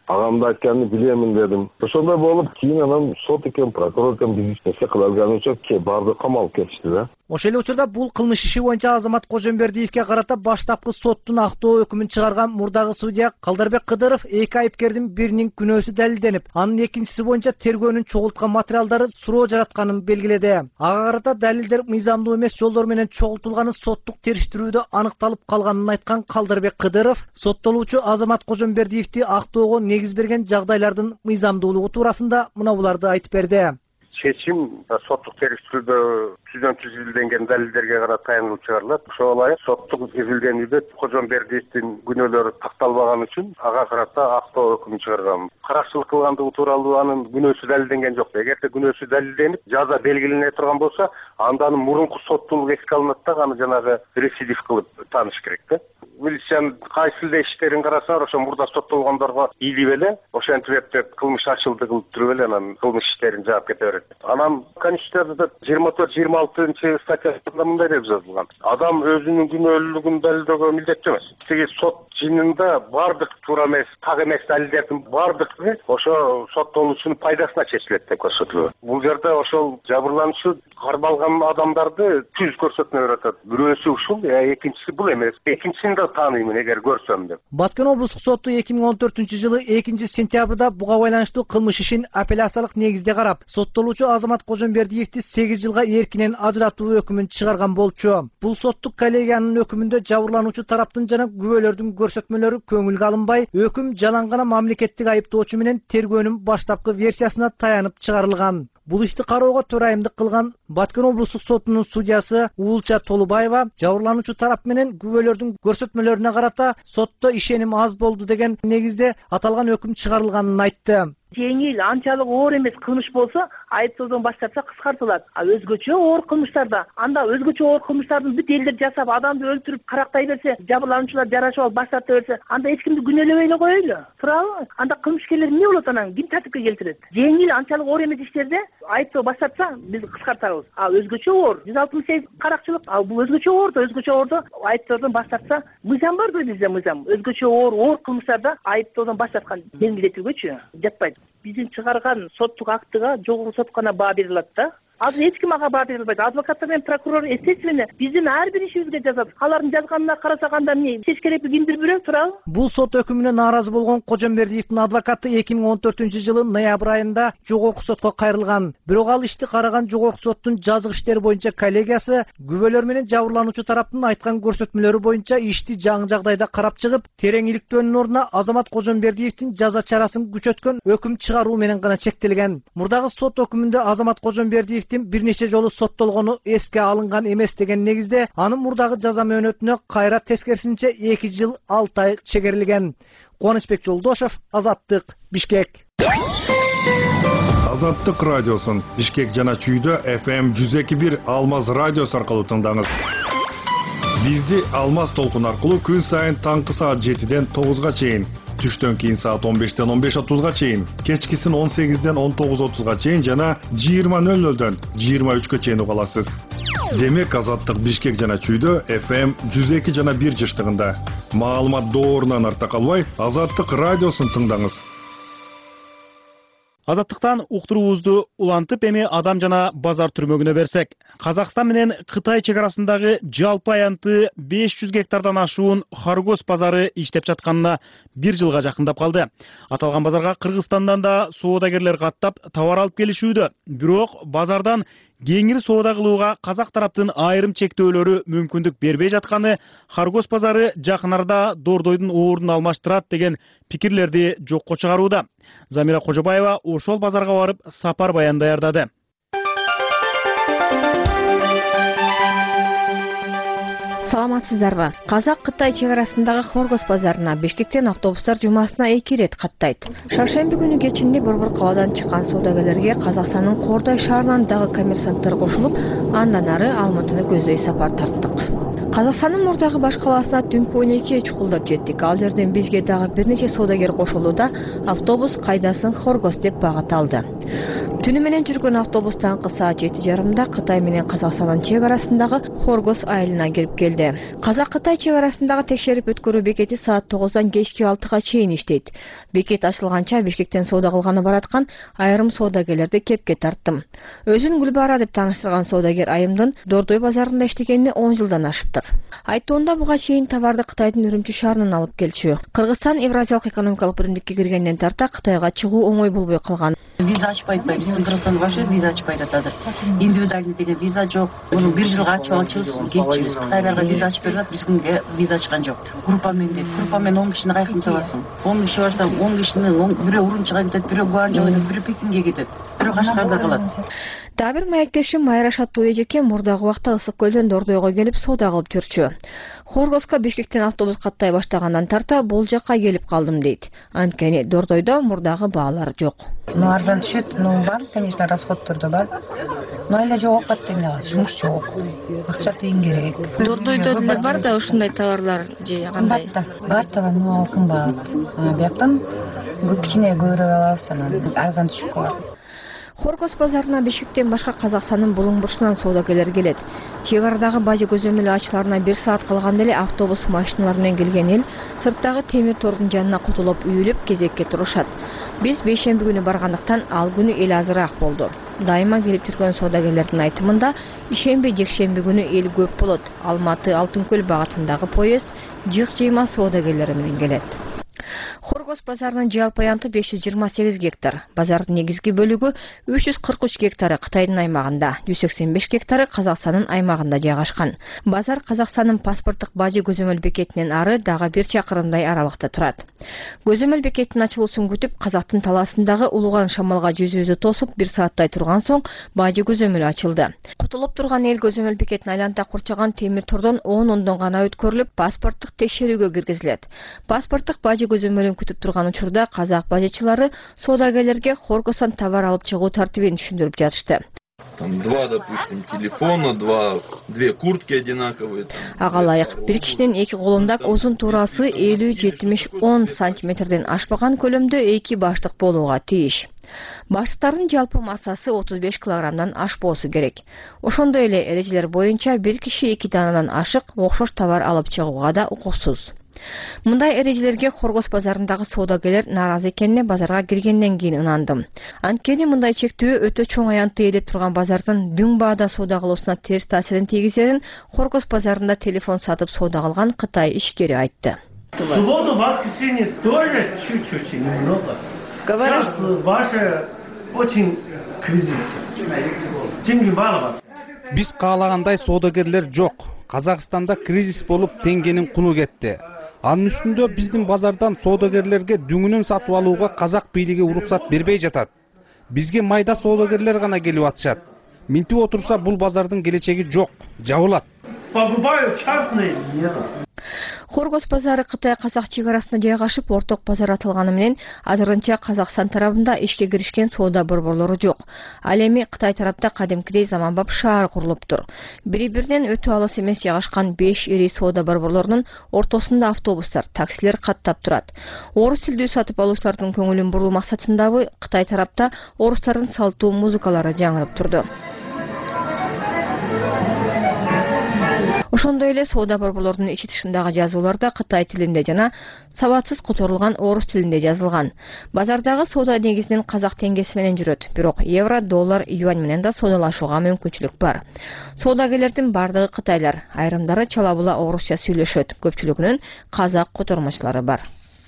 Агамды айтканын билемин дедим. Ошондой болуп, кийин анан сот экен, прокурор экен биз эсе кыла алган үчүн барды камалып кетишти да. Ошол эле учурда бул кылмыш иши боюнча Азамат Кожомбердиевке карата баштапкы соттун актоо өкүмүн чыгарган мурдагы судья Калдарбек Кыдыров эки айыпкердин биринин күнөөсү далилденип, анын экинчиси боюнча тергөөнүн чогулткан материалдары суроо жаратканын белгиледи. Ага карата далилдер мыйзамдуу эмес жолдор менен чогултулганы соттук териштирүүдө аныкталып калганын айткан Калдарбек Кыдыров соттолуучу Азамат Кожомбердиевди актоого негиз берген жагдайлардын мыйзамдуулугу туурасында мына буларды айтып берди. Чечим соттук териштирүүдө түздөн түз изилденген далилдерге карата таянылып чыгарылат. Ошого ылайык соттук изилденүүдө Кожомбердиевдин күнөөлөрү такталбаган үчүн ага карата актоо өкүмү чыгарган. Каракчылык кылгандыгы тууралуу анын күнөөсү далилденген жок. Эгерде күнөөсү далилденип, жаза белгилене турган болсо, анда анын мурунку соттуулугу эске алынат да, аны жанагы рецидив кылып тааныш керек да. Милициянын кайсы эле иштерин карасаңар, ошо мурда соттолгондорго ийилип эле, ошентип деп кылмыш ачылды кылып туруп эле анан кылмыш иштерин жаап кете берет. Анан Конституцияда жыйырма төрт жыйырма алтынчы статьясында мындай деп жазылган: адам өзүнүн күнөөлүүлүгүн далилдөөгө милдеттүү эмес. Тиги сот жыйынында бардык туура эмес, так эмес далилдердин бардыгы ошо соттолуучунун пайдасына чечилет деп көрсөтүлөт. Бул жерде ошол жабырлануучу кармалган адамдарды түз көрсөтмө берип атат. Бирөөсү ушул, экинчиси бул эмес. Экинчисин да тааныймын эгер көрсөм деп. Баткен облустук соту эки миң он төртүнчү жылы экинчи сентябрда буга байланыштуу кылмыш ишин апелляциялык негизде карап, соттолуучу Азамат Кожомбердиевди сегиз жылга эркинен ажыратуу өкүмүн чыгарган болчу. Бул соттук коллегиянын өкүмүндө жабырлануучу тараптын жана күбөлөрдүн көрсөтмөлөрү көңүлгө алынбай, өкүм жалаң гана мамлекеттик айыптоочу менен тергөөнүн баштапкы версиясына таянып чыгарылган. Бул ишти кароого төрайымдык кылган Баткен облустук сотунун судьясы Уулча Толубаева жабырлануучу тарап менен күбөлөрдүн көрсөтмөлөрүнө карата сотто ишеним аз болду деген негизде аталган өкүм чыгарылганын айтты. Жеңил, анчалык оор эмес кылмыш болсо, айыптоодон баш тартса кыскартылат. А өзгөчө оор кылмыштарда, анда өзгөчө оор кылмыштардын бүт элдер жасап, адамды өлтүрүп, карактай берсе, жабырлануучулар жарашып алып баш тарта берсе, анда эч кимди күнөөлөбөй эле коелу. Туурабы? Анда кылмышкерлер эмне болот анан? Ким тартипке келтирет? Жеңил, анчалык оор эмес иштерде айыптоо баш тартса, биз кыскартабыз. А өзгөчө оор, жүз алтымыш сегиз каракчылык, а бул өзгөчө оордо, өзгөчө оордо айыптоодон баш тартса, мыйзам бар да бизде мыйзам. Өзгөчө оор, оор кылмыштарда айыптоодон баш тарткан белгилетилгөчү жатпайт. Биздин чыгарган соттук актыга жогорку сот гана баа бере алат да. Азыр эч ким ага баа бере албайт. Адвокаттар менен прокурор, естественно, биздин ар бир ишибизге жазат. Алардын жазганына карасак анда эмне, чеч керекпи кимдир бирөө, туурабы? Бул сот өкүмүнө нааразы болгон Кожомбердиевдин адвокаты эки миң он төртүнчү жылы ноябрь айында жогорку сотко кайрылган. Бирок ал ишти караган жогорку соттун жазык иштери боюнча коллегиясы күбөлөр менен жабырлануучу тараптын айткан көрсөтмөлөрү боюнча ишти жаңы жагдайда карап чыгып, терең иликтөөнүн ордуна Азамат Кожомбердиевдин жаза чарасын күчөткөн өкүм чыгаруу менен гана чектелген. Мурдагы сот өкүмүндө Азамат Кожомбердиев бир нече жолу соттолгону эске алынган эмес деген негизде анын мурдагы жаза мөөнөтүнө кайра тескерисинче эки жыл алты ай чегерилген. Кубанычбек Жолдошев, Азаттык, Бишкек. Азаттык радиосун Бишкек жана Чүйдө эф эм жүз эки бир Алмаз радиосу аркылуу тыңдаңыз. Бизди Алмаз толкун аркылуу күн сайын таңкы саат жетиден тогузга чейин, түштөн кийин саат он бештен он беш отузга чейин, кечкисин он сегизден он тогуз отузга чейин жана жыйырма нөл нөлдөн жыйырма үчкө чейин уга аласыз. Демек Азаттык Бишкек жана Чүйдө эф эм жүз эки жана бир жыштыгында. Маалымат доорунан арта калбай, Азаттык радиосун тыңдаңыз. Азаттыктан уктуруубузду улантып эми адам жана базар түрмөгүнө берсек. Казакстан менен Кытай чек арасындагы жалпы аянты беш жүз гектардан ашуун Хоргоз базары иштеп жатканына бир жылга жакындап калды. Аталган базарга Кыргызстандан да соодагерлер каттап товар алып келишүүдө. Бирок базардан кеңири соода кылууга казак тараптын айрым чектөөлөрү мүмкүндүк бербей жатканы Хоргоз базары жакын арада Дордойдун ордун алмаштырат деген пикирлерди жокко чыгарууда. Замира Кожобаева ошол базарга барып сапар баян даярдады. Саламатсыздарбы? Казак-Кытай чек арасындагы Хоргоз базарына Бишкектен автобустар жумасына эки ирет каттайт. Шаршемби күнү кечинде борбор каладан чыккан соодагерлерге Казакстандын Кордой шаарынан дагы коммерсанттар кошулуп, андан ары Алматыны көздөй сапар тарттык. Казакстандын мурдагы баш калаасына түнкү он эки чукулдап жеттик. Ал жерден бизге дагы бир нече соодагер кошулууда. Автобус кайдасын Хоргос деп багыт алды. Түнү менен жүргөн автобус таңкы саат жети жарымда Кытай менен Казакстандын чек арасындагы Хоргос айылына кирип келди. Казак-Кытай чек арасындагы текшерип өткөрүү бекети саат тогуздан кечки алтыга чейин иштейт. Бекет ачылганча Бишкектен соода кылганы бараткан айрым соодагерлерди кепке тарттым. Өзүн Гүлбара деп тааныштырган соодагер айымдын Дордой базарында иштегенине он жылдан ашыптыр. Айтуунда буга чейин товарды Кытайдын Үрүмчү шаарынан алып келчү. Кыргызстан Евразиялык экономикалык биримдикке киргенден тарта Кытайга чыгуу оңой болбой калган. Виза ачпайт, биздин Кыргызстан башы виза ачпайт азыр. Индивидуальный деген виза жок. Муну бир жылга ачып алчыбыз, кетчүбүз. Кытайларга виза ачып берет, бизге виза ачкан жок. Группамен дейт. Группамен он кишини кайкын табасың. он киши барса, он кишинин бирөө Урумчуга кетет, бирөө Гуанчжоуга кетет, бирөө Пекинге кетет, бирөө Кашкарда калат. Дагы бир маектешим Майра Шаттуу эжеке мурдагы убакта Ысык көлдөн Дордойго келип соода кылып жүрчү. Хоргоска Бишкектен автобус каттай баштагандан тарта бул жакка келип калдым дейт. Анткени Дордойдо мурдагы баалар жок. Ну арзан түшөт, ну бар, конечно, расходдордо бар. Но эле жок окат деме алат, жумуш жок. Акча тыйын керек. Дордойдо деле бар да ушундай товарлар же кандай? Бар да, бар да, ну кымбат. Бияктан кичине көбүрөөк алабыз, анан арзан түшүп калат. Хоргос базарына Бишкектен башка Казакстандын булуң бурчунан соодагерлер келет. Чек арадагы бажы көзөмөлү ачыларына бир саат калганда эле автобус машиналар менен келген эл сырттагы темир тордун жанына кутулуп үйүлүп кезекке турушат. Биз бейшемби күнү баргандыктан ал күнү эл азыраак болду. Дайыма келип жүргөн соодагерлердин айтымында ишемби жекшемби күнү эл көп болот. Алматы Алтынкөл багытындагы поезд жык-жыйма соодагерлери менен келет. Хоргос базарынын жалпы аянты беш жүз жыйырма сегиз гектар. Базардын негизги бөлүгү үч жүз кырк үч гектары Кытайдын аймагында, жүз сексен беш гектары Казакстандын аймагында жайгашкан. Базар Казакстандын паспорттук бажы көзөмөл бекетинен ары дагы бир чакырымдай аралыкта турат. Көзөмөл бекетинин ачылуусун күтүп, Казактын талаасындагы Улуган шамалга жүзүбүздү тосуп бир сааттай турган соң бажы көзөмөлү ачылды. Кутулуп турган эл көзөмөл бекетин айланта курчаган темир тордон он ондон гана өткөрүлүп, паспорттук текшерүүгө киргизилет. Паспорттук бажы көзөмөлүн күтүп турган учурда казак бажычылары соодагерлерге Хоргостон товар алып чыгуу тартибин түшүндүрүп жатышты. Там два, допустим, телефона, два, две куртки одинаковые. Ага ылайык, бир кишинин эки колунда узун туурасы элүү жетимиш он сантиметрден ашпаган көлөмдө эки баштык болууга тийиш. Баштыктардын жалпы массасы отуз беш килограммдан ашпоосу керек. Ошондой эле эрежелер боюнча бир киши эки даанадан ашык окшош товар алып чыгууга да укуксуз. Мындай эрежелерге Хоргос базарындагы соодагерлер нааразы экенине базарга киргенден кийин ынандым. Анткени мындай чектөө өтө чоң аянтты ээлеп турган базардын дүң баада соода кылуусуна терс таасирин тийгизерин Хоргос базарында телефон сатып соода кылган Кытай ишкери айтты. Субботу, воскресенье тоже чуть-чуть немного. Сейчас ваше очень кризис. Деньги мало. Биз каалагандай соодагерлер жок. Казакстанда кризис болуп, теңгенин куну кетти. Анын үстүндө биздин базардан соодагерлерге дүңүнөн сатып алууга казак бийлиги уруксат бербей жатат. Бизге майда соодагерлер гана келип атышат. Минтип отурса бул базардын келечеги жок, жабылат. Покупают частные нету. Хоргос базары Кытай казак чек арасында жайгашып, орток базар аталганы менен азырынча Казакстан тарабында ишке киришкен соода борборлору жок. Ал эми Кытай тарапта кадимкидей заманбап шаар курулуптур. Бири-биринен өтө алыс эмес жайгашкан беш ири соода борборлорунун ортосунда автобустар, таксилер каттап турат. Орус тилдүү сатып алуучулардын көңүлүн буруу максатындабы Кытай тарапта орустардын салттуу музыкалары жаңырып турду. Ошондой эле соода борборлорунун ичи тышындагы жазууларда Кытай тилинде жана сабатсыз которулган орус тилинде жазылган. Базардагы соода негизинен казак теңгеси менен жүрөт, бирок евро, доллар, юань менен да соодалашууга мүмкүнчүлүк бар. Соодагерлердин бардыгы кытайлар, айрымдары чала була орусча сүйлөшөт, көпчүлүгүнүн казак котормочулары бар.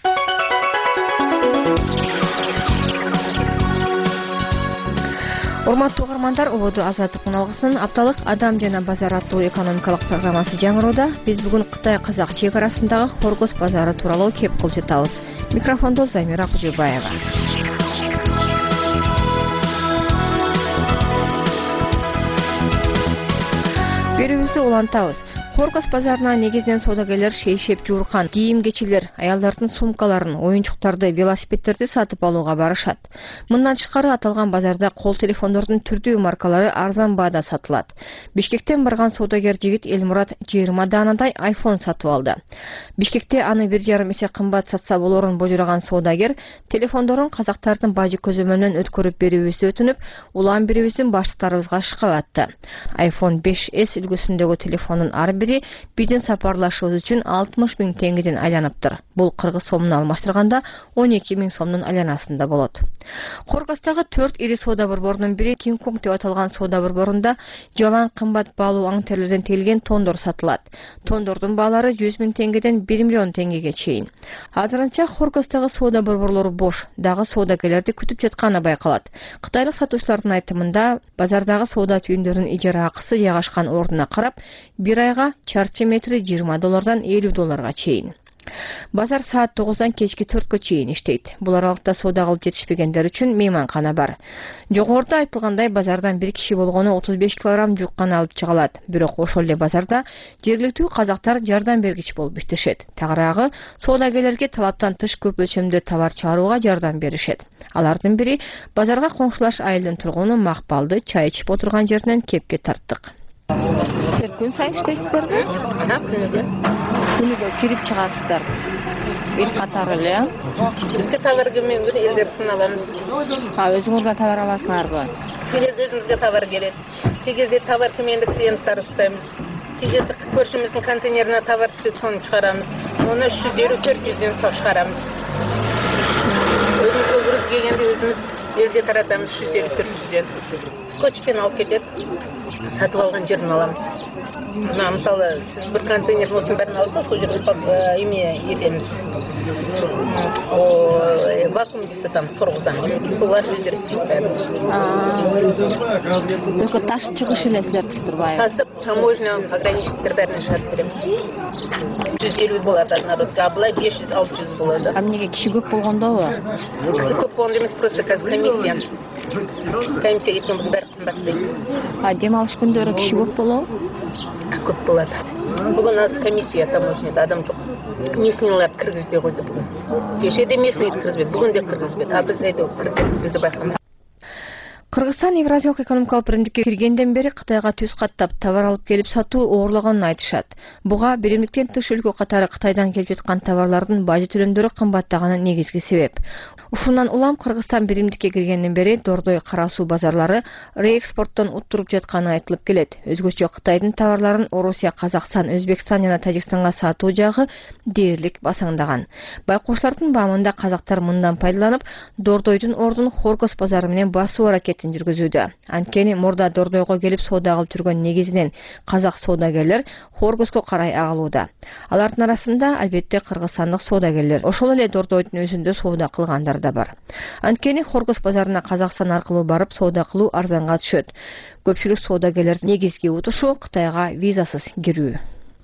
Урматтуу угармандар, ободу Азаттыктын алгысынын апталык Адам жана базар аттуу экономикалык программасы жаңырууда. Биз бүгүн Кытай казак чек арасындагы Хоргос базары тууралуу кеп кылжытабыз. Микрофондо Замира Кужубаева. Берүүбүздү улантабыз. Хоргос базарына негизинен соодагерлер шейшеп жууркан кийим-кечилер, аялдардын сумкаларын, оюнчуктарды, велосипедтерди сатып алууга барышат. Мындан тышкары аталган базарда кол телефондордун түрдүү маркалары арзан баада сатылат. Бишкектен барган соодагер жигит Элмурат жыйырма данадай айфон сатып алды. Бишкекте аны бир жарым эсе кымбат сатса болорун божураган соодагер телефондорун казактардын бажы көзөмөлүнөн өткөрүп берүүбүздү өтүнүп, улам бирибиздин баштыктарыбызга шыкап атты. айфон беш эс үлгүсүндөгү телефондун ар бири биздин сапарлашыбыз үчүн алтымыш миң теңгеден айланыптыр. Бул кыргыз сомуна алмаштырганда он эки миң сомдун айланасында болот. Хоргостагы төрт ири соода борборунун бири King Kong деп аталган соода борборунда жалаң кымбат баалуу аң терилерден тегилген тондор сатылат. Тондордун баалары жүз миң теңгеден бир миллион теңгеге чейин. Азырынча Хоргостагы соода борборлору бош, дагы соодагерлерди күтүп жатканы байкалат. Кытайлык сатуучулардын айтымында, базардагы соода түйүндөрүнүн ижара акысы жайгашкан ордуна карап, бир айга чарчы метри жыйырма доллардан элүү долларга чейин. Базар саат тогуздан кечки төрткө чейин иштейт. Бул аралыкта соода кылып жетишпегендер үчүн мейманкана бар. Жогоруда айтылгандай, базардан бир киши болгону отуз беш килограмм жуккан алып чыгалат. Бирок ошол эле базарда жергиликтүү казактар жардам бергич болуп иштешет. Тагыраагы соодагерлерге талаптан тыш көп өлчөмдө товар чыгарууга жардам беришет. Алардын бири базарга коңшулаш айылдын тургуну Макпалды чай ичип отурган жеринен кепке тарттык. Сиз күн сайын иштейсиздерби? Күнүгө кирип чыгасыздар. Эл катары эле. Бизге товар келмеген күнү элдерден алабыз. А өзүңүзгө товар аласыңарбы? Кегезде өзүбүзгө товар келет. Кегезде товар келмегенде клиенттер ұстаймыз. Кегезде көршүмүздүн контейнерине товар түсөт, сону чыгарабыз. Оны үч жүз элүү төрт жүздөн соң чыгарабыз. Өзүбүзгө груз келгенде өзүбүз элге таратабыз үч жүз элүү төрт жүздөн. Скотчпен алып кетет. Сатып алган жерден аламыз. Мына мисалы, сиз бир контейнердин осунун бәрін алса, сол жерге эме етемиз. О, вакуум жасатамыз, соргузамыз. Солар өздөрү істейт бәрін. Только ташып чыгыш эле силердики турбайбы? Тасып, таможня, пограничниктер бәріне шығарып беремиз. жүз элүү болот народка, а былай беш жүз алты жүз болот. А эмнеге киши көп болгондобу? Киши көп болгондо эмес, просто казір комиссия. Комиссия кеткен бұның бәрі қымбаттайды. А дем алыш күндөрү киши көп болобу? Көп болады. Бүгін аз комиссия таможняда адам жоқ. Местныйларды кіргізбей қойды бүгін. Кешеде местныйды кіргізбеді, бүгін де кіргізбеді. А біз әйді кіргізбеді, бізді байқамады. Кыргызстан Евразиялык экономикалык биримдикке киргенден бери Кытайга түз каттап товар алып келип сатуу оорлаганын айтышат. Буга биримдиктен тыш өлкө катары Кытайдан келип жаткан товарлардын бажы төлөмдөрү кымбаттаганы негизги себеп. Ушундан улам Кыргызстан биримдикке киргенден бери Дордой, Кара Суу базарлары реэкспорттон уттуруп жатканы айтылып келет. Өзгөчө Кытайдын товарларын Орусия, Казакстан, Өзбекстан жана Тажикстанга сатуу жагы дээрлик басаңдаган. Байкоочулардын баамында казактар мындан пайдаланып, Дордойдун ордун Хоргос базары менен басуу аракетин жүргүзүүдө. Анткени мурда Дордойго келип соода кылып жүргөн негизинен казак соодагерлер Хоргоско карай агылууда. Алардын арасында албетте кыргызстандык соодагерлер, ошол эле Дордойдун өзүндө соода кылгандар да бар. Анткени Хоргос базарына Казакстан аркылуу барып соода кылуу арзанга түшөт. Көпчүлүк соодагерлердин негизги утушу Кытайга визасыз кирүү.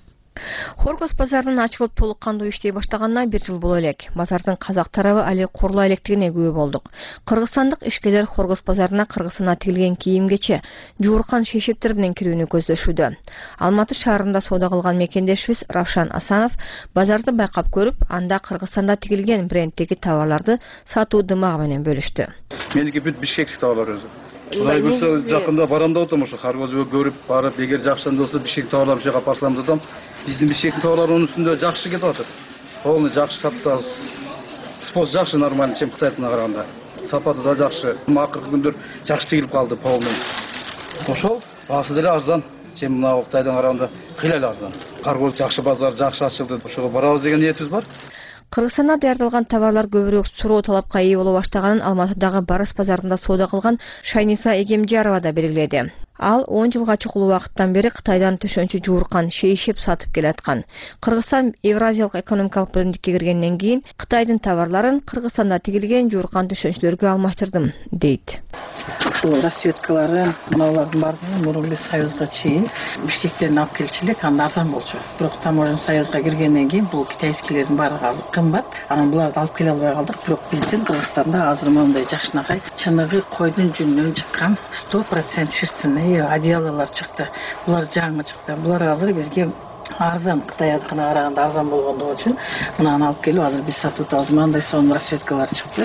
Хоргос базарынын ачылып толук кандуу иштей баштаганына бир жыл боло элек. Базардын казак тарабы али курулай электигине күбө болдук. Кыргызстандык ишкерлер Хоргос базарына Кыргызстандан тигилген кийимгече, жууркан шейшептер менен кирүүнү көздөшүүдө. Алматы шаарында соода кылган мекендешибиз Равшан Асанов базарды байкап көрүп, анда Кыргызстанда тигилген бренддеги товарларды сатуу дымагы менен бөлүштү. Меники бүт бишкектик товарлар өзү. Кудай көрсө жакында барам деп атам, ошо Хоргосго көрүп барып, эгер жакшы болсо бишкек товарларын жака барсам деп атам. Биздин бишкектин товарларынын үстүндө жакшы кетип атат. Полный жакшы сатабыз. Спос жакшы, нормально, чем Кытайдыкына караганда. Сапаты да жакшы. Акыркы күндөр жакшы тигилип калды полный. Ошол баасы деле арзан, чем мына Кытайдан караганда кыйла эле арзан. Хоргос жакшы базар, жакшы ачылды. Ошого барабыз деген ниетибиз бар. Кыргызстанда даярдалган товарлар көбүрөөк суроо талапка ээ боло баштаганын Алматыдагы Барыс базарында соода кылган Шайниса Эгемжарова да белгиледи. Ал он жылга чукул убакыттан бери Кытайдан төшөнчү жууркан, шейшеп сатып келаткан. Кыргызстан Евразиялык экономикалык биримдикке киргенден кийин Кытайдын товарларын Кыргызстанда тигилген жууркан төшөнчүлөргө алмаштырдым, дейт. Ушул расцветкалары, мыналардын баардыгы мурун биз Союзга чейин Бишкектен алып келчү элек, анда арзан болчу. Бирок таможня Союзга киргенден кийин бул китайскилердин баардыгы азыр кымбат. Анан буларды алып келе албай калдык. Бирок биздин Кыргызстанда азыр мындай жакшынакай чыныгы койдун жүнүнөн чыккан сто процент шерстяные одеялалар чыкты. Булар жаңы чыкты. Булар азыр бизге арзан, Кытайдыкына караганда арзан болгондугу үчүн мынаны алып келип азыр биз сатып атабыз. Мындай сонун расцветкалар чыкты.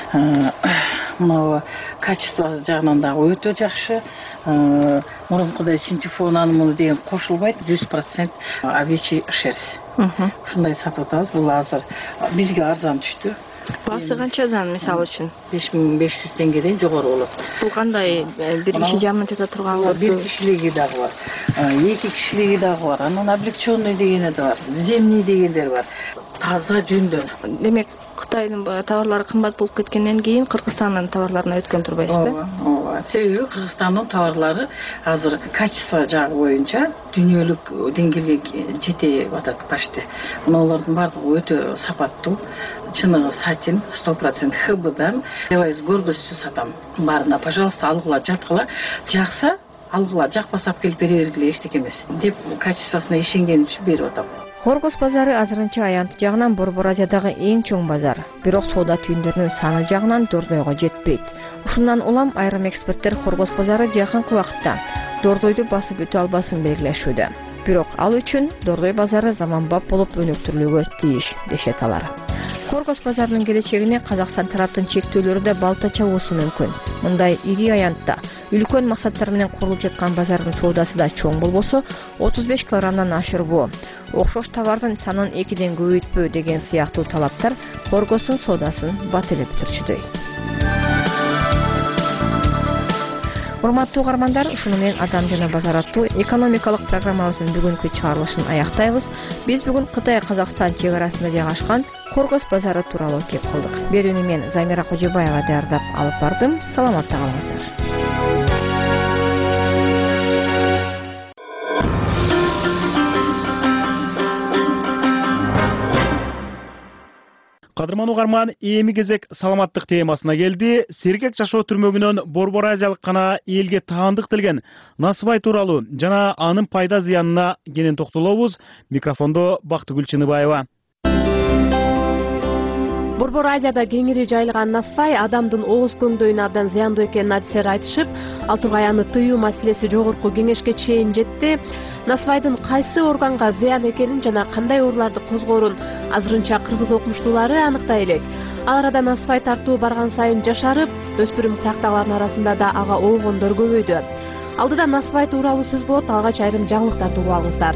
Мына качество жагынан дагы өтө жакшы. Мурункудай синтефонаны муну деген кошулбайт, жүз процент овечий шерсть. Ушундай сатып атабыз. Бул азыр бизге арзан түштү. Баасы канчадан мисалы үчүн? беш миң беш жүз теңгеден жогору болот. Бул кандай бир киши жамын тете турган көрпө? Бир кишилиги дагы бар. эки кишилиги дагы бар. Анан облегченный дегени да бар. Земный дегендер бар. Таза жүндөн. Демек, Кытайдын товарлары кымбат болуп кеткенден кийин Кыргызстандын товарларына өткөн турбайсызбы? Ооба. Себеби Кыргызстандын товарлары азыр качество жагы боюнча дүйнөлүк деңгээлге жете атат почти. Мына алардын бардыгы өтө сапаттуу. Чыныгы сатин сто процент ха бэ-дан. Я с гордостью сатам. Барына, пожалуйста, алгыла, жаткыла. Жакса, алгыла, жакпаса келип бере бергиле, эчтеке эмес деп качествосуна ишенгени үчүн берип атам. Хоргос базары азырынча аянт жагынан Борбор Азиядагы эң чоң базар. Бирок соода түйүндөрүнүн саны жагынан Дордойго жетпейт. Ушундан улам айрым эксперттер Хоргос базары жакынкы убакытта Дордойду басып өтө албасын белгилешүүдө. Бирок ал үчүн Дордой базары заманбап болуп өнүктүрүлүүгө тийиш дешет алар. Хоргос базарынын келечегине Казакстан тараптын чектөөлөрү да балта чабуусу мүмкүн. Мындай ири аянтта үлкөн максаттар менен курулуп жаткан базардын соодасы да чоң болбосо, отуз беш килограммдан ашырбоо, окшош товардын санын экиден көбөйтпөө деген сыяктуу талаптар Хоргостун соодасын бателеп турчудөй. Урматтуу угармандар, ушуну менен Адам жана базар аттуу экономикалык программабыздын бүгүнкү чыгарылышын аяктайбыз. Биз бүгүн Кытай-Казакстан чек арасында жайгашкан Хоргос базары тууралуу кеп кылдык. Берүүнү мен Замира Кожобаева даярдап алып бардым. Саламатта калыңыздар. Кадырман угарман, эми кезек саламаттык темасына келди. Сергек жашоо түрмөгүнөн Борбор Азиялык кана элге таандык делген Насыбай тууралуу жана анын пайда зыянына кенен токтолобуз. Микрофондо Бактыгүл Чыныбаева. Борбор Азияда кеңири жайылган насыбай адамдын ооз көңдөйүнө абдан зыяндуу экенин адистер айтышып, ал тургай аны тыюу маселеси жогорку кеңешке чейин жетти. Насыбайдын кайсы органга зыян экенин жана кандай ооруларды козгоорун азырынча кыргыз окумуштуулары аныктай элек. Ал арада насыбай тартуу барган сайын жашарып, өспүрүм курактагылардын арасында да ага оогондор көбөйдү. Алдыда насыбай тууралуу сөз болот, алгач айрым жаңылыктарды угуп алыңыздар.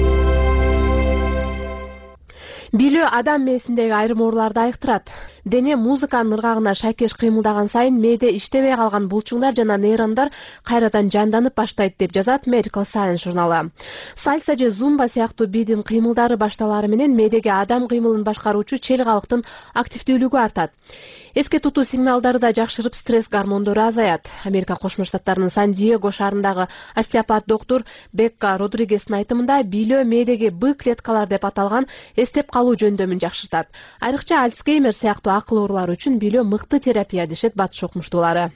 Билүү адам мээсиндеги айрым ооруларды айыктырат. Дене музыканын ыргагына шайкеш кыймылдаган сайын мээде иштебей калган булчуңдар жана нейрондар кайрадан жанданып баштайт деп жазат Medical Science журналы. Сальса же зумба сыяктуу бийдин кыймылдары башталары менен мээдеги адам кыймылын башкаруучу чел кабыктын активдүүлүгү артат. Эске тутуу сигналдары да жакшырып, стресс гормондору азаят. Америка Кошмо Штаттарынын Сан-Диего шаарындагы остеопат доктор Бекка Родригестин айтымында бийлөө мээдеги Б клеткалар деп аталган эстеп калуу жөндөмүн жакшыртат. Айрыкча Альцгеймер сыяктуу акыл оорулары үчүн бийлөө мыкты терапия дешет батыш окумуштуулары.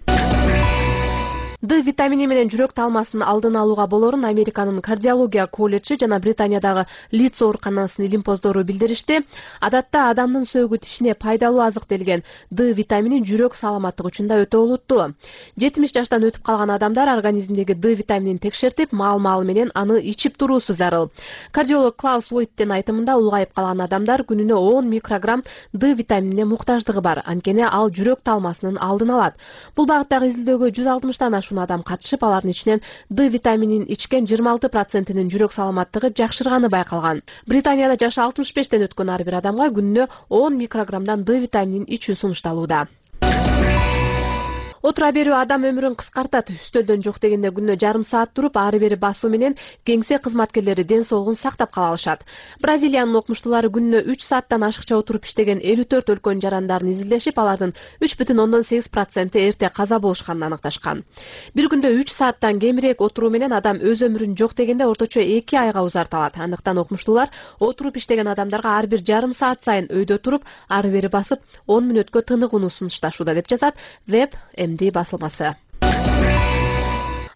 Д витамини менен жүрөк талмасынын алдын алууга болорун Американын кардиология колледжи жана Британиядағы Лидс ооруканасынын илимпоздору билдиришти. Адатта адамдын сөөгү тишине пайдалуу азык делген Д витамини жүрөк саламаттыгы үчүн да өтө олуттуу. жетимиш жаштан өтүп калган адамдар организмдеги Д витаминин текшертип, маал-маал менен аны ичип туруусу зарыл. Кардиолог Клаус Лойттин айтымында улгайып калган адамдар күнүнө он микрограмм Д витаминине муктаждыгы бар, анткени ал жүрөк талмасынын алдын алат. Бул багыттагы изилдөөгө жүз алтымыштан ашуун адам катышып, алардын ичинен Д витаминин ичкен жыйырма алты процентинин жүрөк саламаттыгы жакшырганы байкалган. Британияда жашы алтымыш бештен өткөн ар бир адамга күнүнө он микрограммдан Д витаминин ичүү сунушталууда. Отура берүү адам өмүрүн кыскартат. Үстөлдөн жок дегенде күнүнө жарым саат туруп, ары бери басуу менен кеңсе кызматкерлери ден соолугун сактап кала алышат. Бразилиянын окумуштуулары күнүнө үч сааттан ашыкча отуруп иштеген элүү төрт өлкөнүн жарандарын изилдешип, алардын үч бүтүн ондон сегиз проценти эрте каза болушканын аныкташкан. Бир күндө үч сааттан кемирээк отуруу менен адам өз өмүрүн жок дегенде орточо эки айга узарталат. Андыктан окумуштуулар отуруп иштеген адамдарга ар бир жарым саат сайын өйдө туруп, ары бери басып, он мүнөткө тыныгууну сунушташууда деп жазат Веб эм ди басылмасы.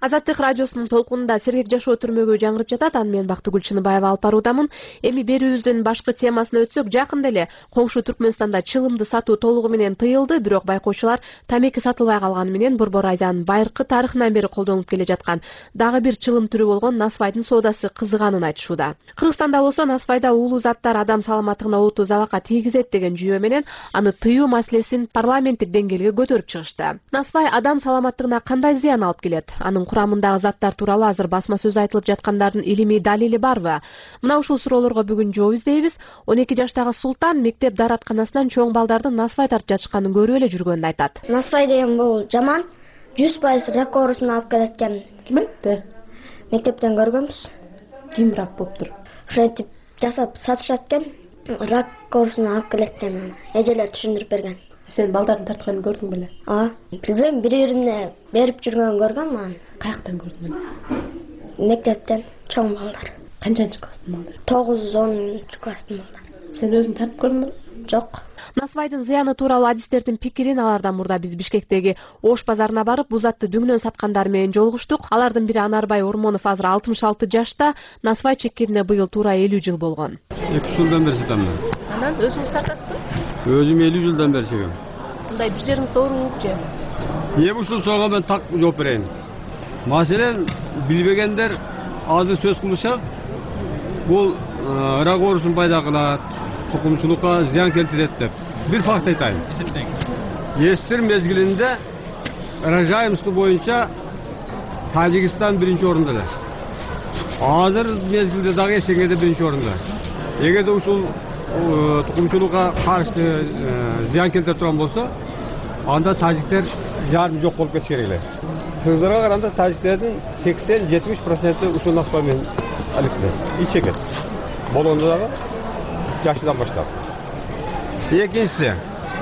Азаттык радиосунун толкунунда сергек жашоо түрмөгү жаңырып жатат. Аны мен Бактыгүл Чыныбаева алып баруудамын. Эми берүүбүздүн башкы темасына өтсөк, жакында эле коңшу Түркмөнстанда чылымды сатуу толугу менен тыйылды, бирок байкоочулар тамеки сатылбай калганы менен Борбор Айдан байыркы тарыхынан бери колдонулуп келе жаткан дагы бир чылым түрү болгон насвайдын соодасы кызыганын айтышууда. Кыргызстанда болсо насвайда уулуу заттар адам саламаттыгына олуттуу залалга тийгизет деген жүйө менен аны тыюу маселесин парламенттик деңгээлге көтөрүп чыгышты. Насвай адам саламаттыгына кандай зыян алып келет? Анын курамындагы заттар тууралуу азыр басма сөз айтылып жаткандардын илимий далили барбы? Мына ушул суроолорго бүгүн жооп издейбиз. он эки жаштагы Султан мектеп дааратканасынан чоң балдардын насвай тартып жатышканын көрүп эле жүргөнүн айтат. Насвай деген бул жаман, жүз пайыз рак оорусун алып келет экен. Ким айтты? Мектептен көргөнбүз. Ким рак болуптур? Ошентип жасап сатышат экен. Рак оорусун алып келет экен. Эжелер түшүндүрүп берген. Сен балдардын тартканын көрдүң беле? Ооба. Билбейм, бири-бирине берип жүргөнүн көргөм мен. Каяктан көрдүң? Мектептен, чоң балдар. Канчанчы класстын балдары? тогуз онунчу класстын балдары. Сен өзүң тартып көрдүңбү? Жок. Насвайдын зыяны тууралуу адистердин пикирин алардан мурда биз Бишкектеги Ош базарына барып, бул затты дүңнөн саткандар менен жолугуштук. Алардын бири Анарбай Ормонов азыр алтымыш алты жашта, насвай чеккенине быйыл туура элүү жыл болгон. эки жылдан бери сатам мен. Анан өзүңүз тартасызбы? Өзүм элүү жылдан бери чегем. Мындай бир жериңиз ооруп же? Эми ушул суроого мен так жооп берейин. Маселен, билбегендер азыр сөз кылышат. Бул рак оорусун пайда кылат, тукумчулукка зыян келтирет деп. Бир факт айтайын. Эстир мезгилинде рожаемство боюнча Тажикстан биринчи орунда эле. Азыр мезгилде дагы эсеңеде биринчи орунда. Эгерде ушул тукумчулукка каршы зыян келтире турган болсо, анда тажиктер жарым жок болуп кетиш керек эле. Кыргыздарга караганда тажиктердин сексен жетимиш проценти ушул насвай менен алектер. Ичегет. Болгондо дагы жаштан баштап. Экинчиси,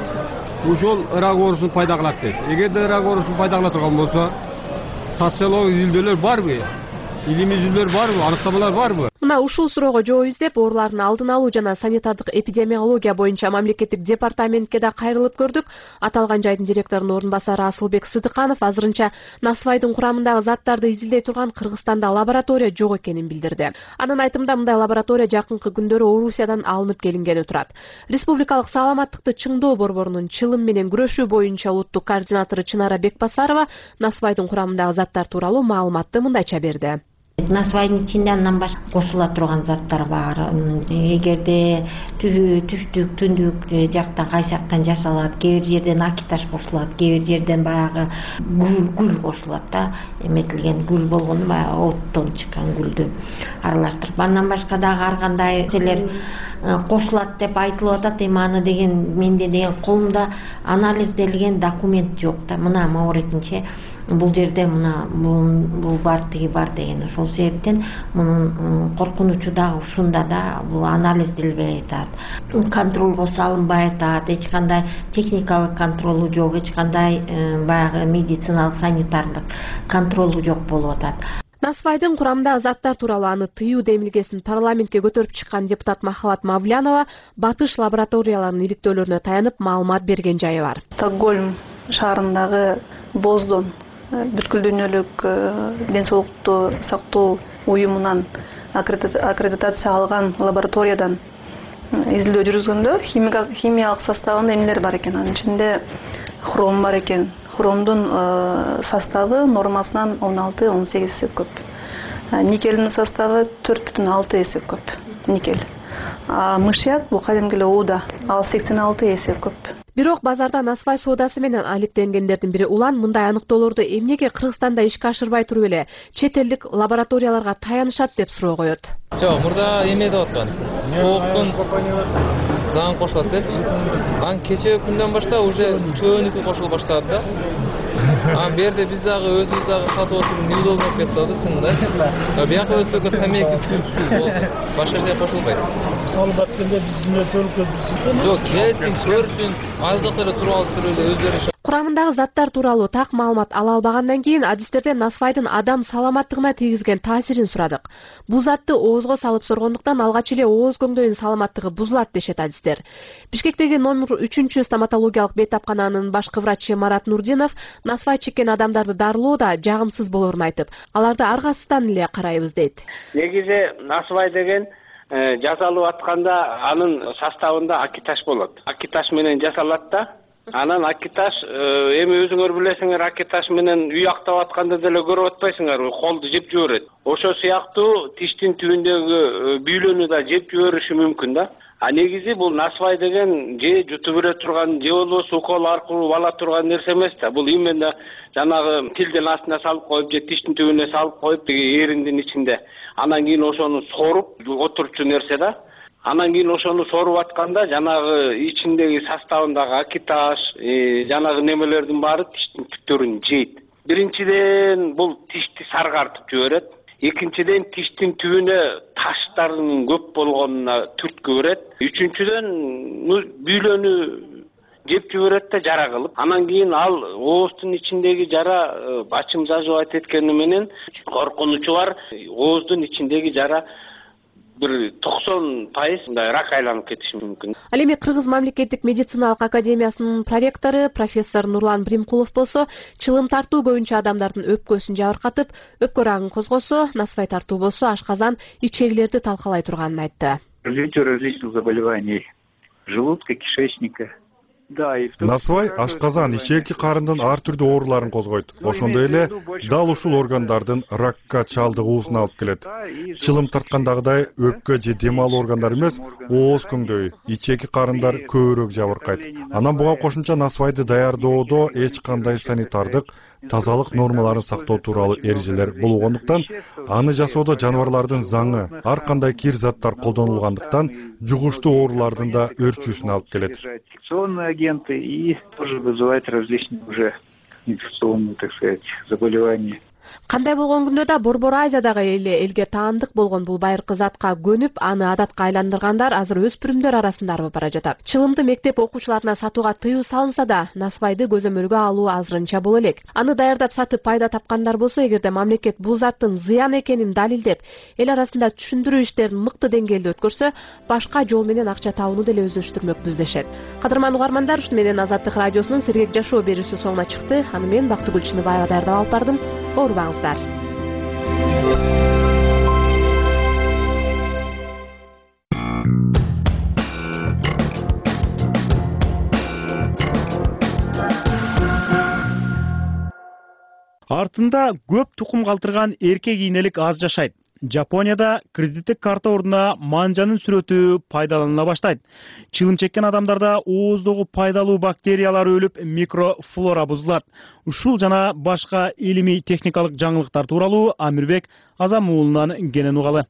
ушул рак оорусун пайда кылат дейт. Эгерде рак оорусун пайда кыла турган болсо, социологик изилдөөлөр барбы? Илимий изилдөөлөр барбы? Аныктамалар барбы? Мына ушул суроого жооп издеп, оорулардын алдын алуу жана санитардык эпидемиология боюнча мамлекеттик департаментке да кайрылып көрдүк. Аталган жайдын директорунун орун басары Асылбек Сыдыканов азырынча насвайдын курамындагы заттарды изилдей турган Кыргызстанда лаборатория жок экенин билдирди. Анын айтымында мындай лаборатория жакынкы күндөрү Орусиядан алынып келингени турат. Республикалык саламаттыкты чыңдоо борборунун чылым менен күрөшүү боюнча улуттук координатору Чынара Бекбасарова насвайдын курамындагы заттар тууралуу маалыматты мындайча берди. Насвайдын ичинде андан башка кошула турган заттар бар. Эгерде түштүк, түндүк жактан кайсы жактан жасалат, кээ бир жерден акиташ кошулат, кээ бир жерден баягы гүл гүл кошулат да, эметилген гүл болгону баягы оттон чыккан гүлдү аралаштырып. Андан башка дагы ар кандай нерселер кошулат деп айтылып атат. Эми аны деген менде деген колумда анализделген документ жок да. Мына мааретинче бул жерде мына бул бар, тиги бар деген. Ошол себептен мунун коркунучу дагы ушунда да, бул анализделбей атат. Контролго салынбай атат, эч кандай техникалык контролу жок, эч кандай баягы медициналык санитардык контролу жок болуп атат. Насвайдын курамындагы заттар тууралуу аны тыюу демилгесин парламентке көтөрүп чыккан депутат Махабат Мавлянова батыш лабораторияларынын иликтөөлөрүнө таянып маалымат берген жайы бар. Стокгольм шаарындагы Боздон бүткүл дүйнөлүк ден соолукту сактоо уюмунан аккредитация алган лабораториядан изилдөө жүргүзгөндө химиялык составында эмнелер бар экен? Анын ичинде хром бар экен. Хромдун составы нормасынан он алты он сегиз эсе көп. Никелдин составы төрт бүтүн алты эсе көп. Никель. А мышьяк бул кадимки эле ууда, ал сексен алты эсе көп. Бирок базарда насвай соодасы менен алектенгендердин бири Улан мындай аныктоолорду эмнеге Кыргызстанда ишке ашырбай туруп эле чет элдик лабораторияларга таянышат деп суроо коет. Жок, мурда эме деп аткан. Кооктун заң кошулат деп. Анан кече күндөн баштап уже чөөнүкү кошула баштады да. Анан бу жерде биз дагы өзүбүз дагы сатып отуруп неудобно болуп кетти азыр чынында. Бияка өзү только тамеки түркүсү болду. Башка нерсе кошулбайт. Мисалы баткенде биз жүнөтөлүк Жок, келсин, көрсүн, ал жакта эле туруп алып туруп эле өздөрү Курамындагы заттар тууралуу так маалымат ала албагандан кийин адистерден насвайдын адам саламаттыгына тийгизген таасирин сурадык. Бул затты оозго салып соргондуктан алгач эле ооз көңдөйүнүн саламаттыгы бузулат дешет адистер. Бишкектеги номер үчүнчү стоматологиялык бейтапкананын башкы врачы Марат Нурдинов насвай чеккен адамдарды дарылоо да жагымсыз болоорун айтып, аларды аргасыздан эле карайбыз дейт. Негизи насвай деген жасалып атканда анын составында акиташ болот. Акиташ менен жасалат да. Анан акиташ эми өзүңөр билесиңер, акиташ менен үй актап атканда деле көрүп атпайсыңар, колду жеп жиберет. Ошо сыяктуу тиштин түбүндөгү бүйлөнү да жеп жибериши мүмкүн да. А негизи бул насвай деген же жутуп бере турган, же болбосо укол аркылуу ала турган нерсе эмес да. Бул именно жанагы тилдин астына салып коюп, же тиштин түбүнө салып коюп, деги эриндин ичинде. Анан кийин ошону соруп отурчу нерсе да. Анан кийин ошону соруп атканда жанагы ичиндеги составындагы акиташ, жанагы немелердин баары тиштин түптөрүн жейт. Биринчиден бул тишти саргартып жиберет. Экинчиден тиштин түбүнө таштардын көп болгонуна түрткү берет. Үчүнчүдөн бүйлөнү жеп жиберет да жара кылып. Анан кийин ал ооздун ичиндеги жара бачым заживать эткени менен коркунучу бар, ооздун ичиндеги жара бир токсон пайыз рак айланып кетиши мүмкүн. Ал эми Кыргыз мамлекеттик медициналык академиясынын проректору профессор Нурлан Бримкулов болсо, чылым тартуу көбүнчө адамдардын өпкөсүн жабыркатып, өпкө рагын козгосо, насвай тартуу болсо ашказан, ичегилерди талкалай турганын айтты. Развитие различных заболеваний желудка, кишечника. Насвай ашказан, ичеки карындын ар түрдүү ооруларын козгойт. Ошондой эле дал ушул органдардын ракка чалдыгуусуна алып келет. Чылым тарткандагыдай өпкө же дем алуу органдары эмес, ооз көңдөй, ичеки карындар көбүрөөк жабыркайт. Анан буга кошумча насвайды даярдоодо эч кандай санитардык, тазалык нормаларын сактоо тууралуу эрежелер болгондуктан, аны жасоодо жаныбарлардын заңы, ар кандай кир заттар колдонулгандыктан, жугуштуу оорулардын да өрчүүсүнө алып келет. Инфекционные агенты и тоже вызывают различные уже инфекционные, так сказать, заболевания. Кандай болгон күндө да Борбор Азиядагы эле элге таандык болгон бул байыркы затка көнүп, аны адатка айландыргандар азыр өспүрүмдөр арасында арбып бара жатат. Чылымды мектеп окуучуларына сатууга тыюу салынса да, насвайды көзөмөлгө алуу азырынча боло элек. Аны даярдап сатып пайда тапкандар болсо, эгерде мамлекет бул заттын зыян экенин далилдеп, эл арасында түшүндүрүү иштерин мыкты деңгээлде өткөрсө, башка жол менен акча табууну деле өздөштүрмөкпүз дешет. Кадырман угармандар, ушуну менен Азаттык радиосунун Сергек жашоо берүүсү соңуна чыкты. Аны мен Бактыгүл Чыныбаева даярдап алып бардым. Оорубаңыздар. Артында көп тукум калтырган эркек ийнелик аз жашайт. Жапонияда кредиттик карта ордуна манжанын сүрөтү пайдаланыла баштайт. Чылым чеккен адамдарда ооздогу пайдалуу бактериялар өлүп, микрофлора бузулат. Ушул жана башка илимий техникалык жаңылыктар тууралуу Амирбек Азам уулунан кенен угалы.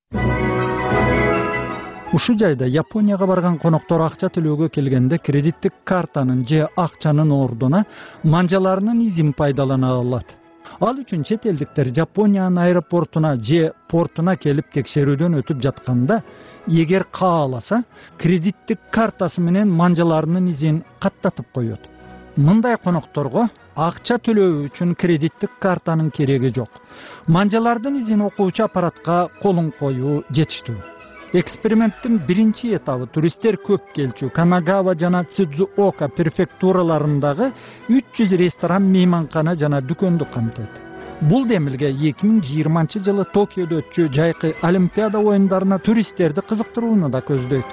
Ушул жайда Японияга барган коноктор акча төлөөгө келгенде кредиттик картанын же акчанын ордуна манжаларынын изин пайдалана алат. Ал үчүн чет элдиктер Жапониянын аэропортуна же портуна келип текшерүүдөн өтүп жатканда, эгер кааласа, кредиттик картасы менен манжаларынын изин каттатып коет. Мындай конокторго акча төлөө үчүн кредиттик картанын кереги жок. Манжалардын изин окуучу аппаратка колун коюу жетиштүү. Эксперименттин биринчи этабы туристтер көп келчү Канагава жана Цидзуока префектураларындагы үч жүз ресторан, мейманкана жана дүкөндү камтыйт. Бул демилге эки миң жыйырманчы жылы Токиодо өтчү жайкы Олимпиада оюндарына туристтерди кызыктырууну да көздөйт.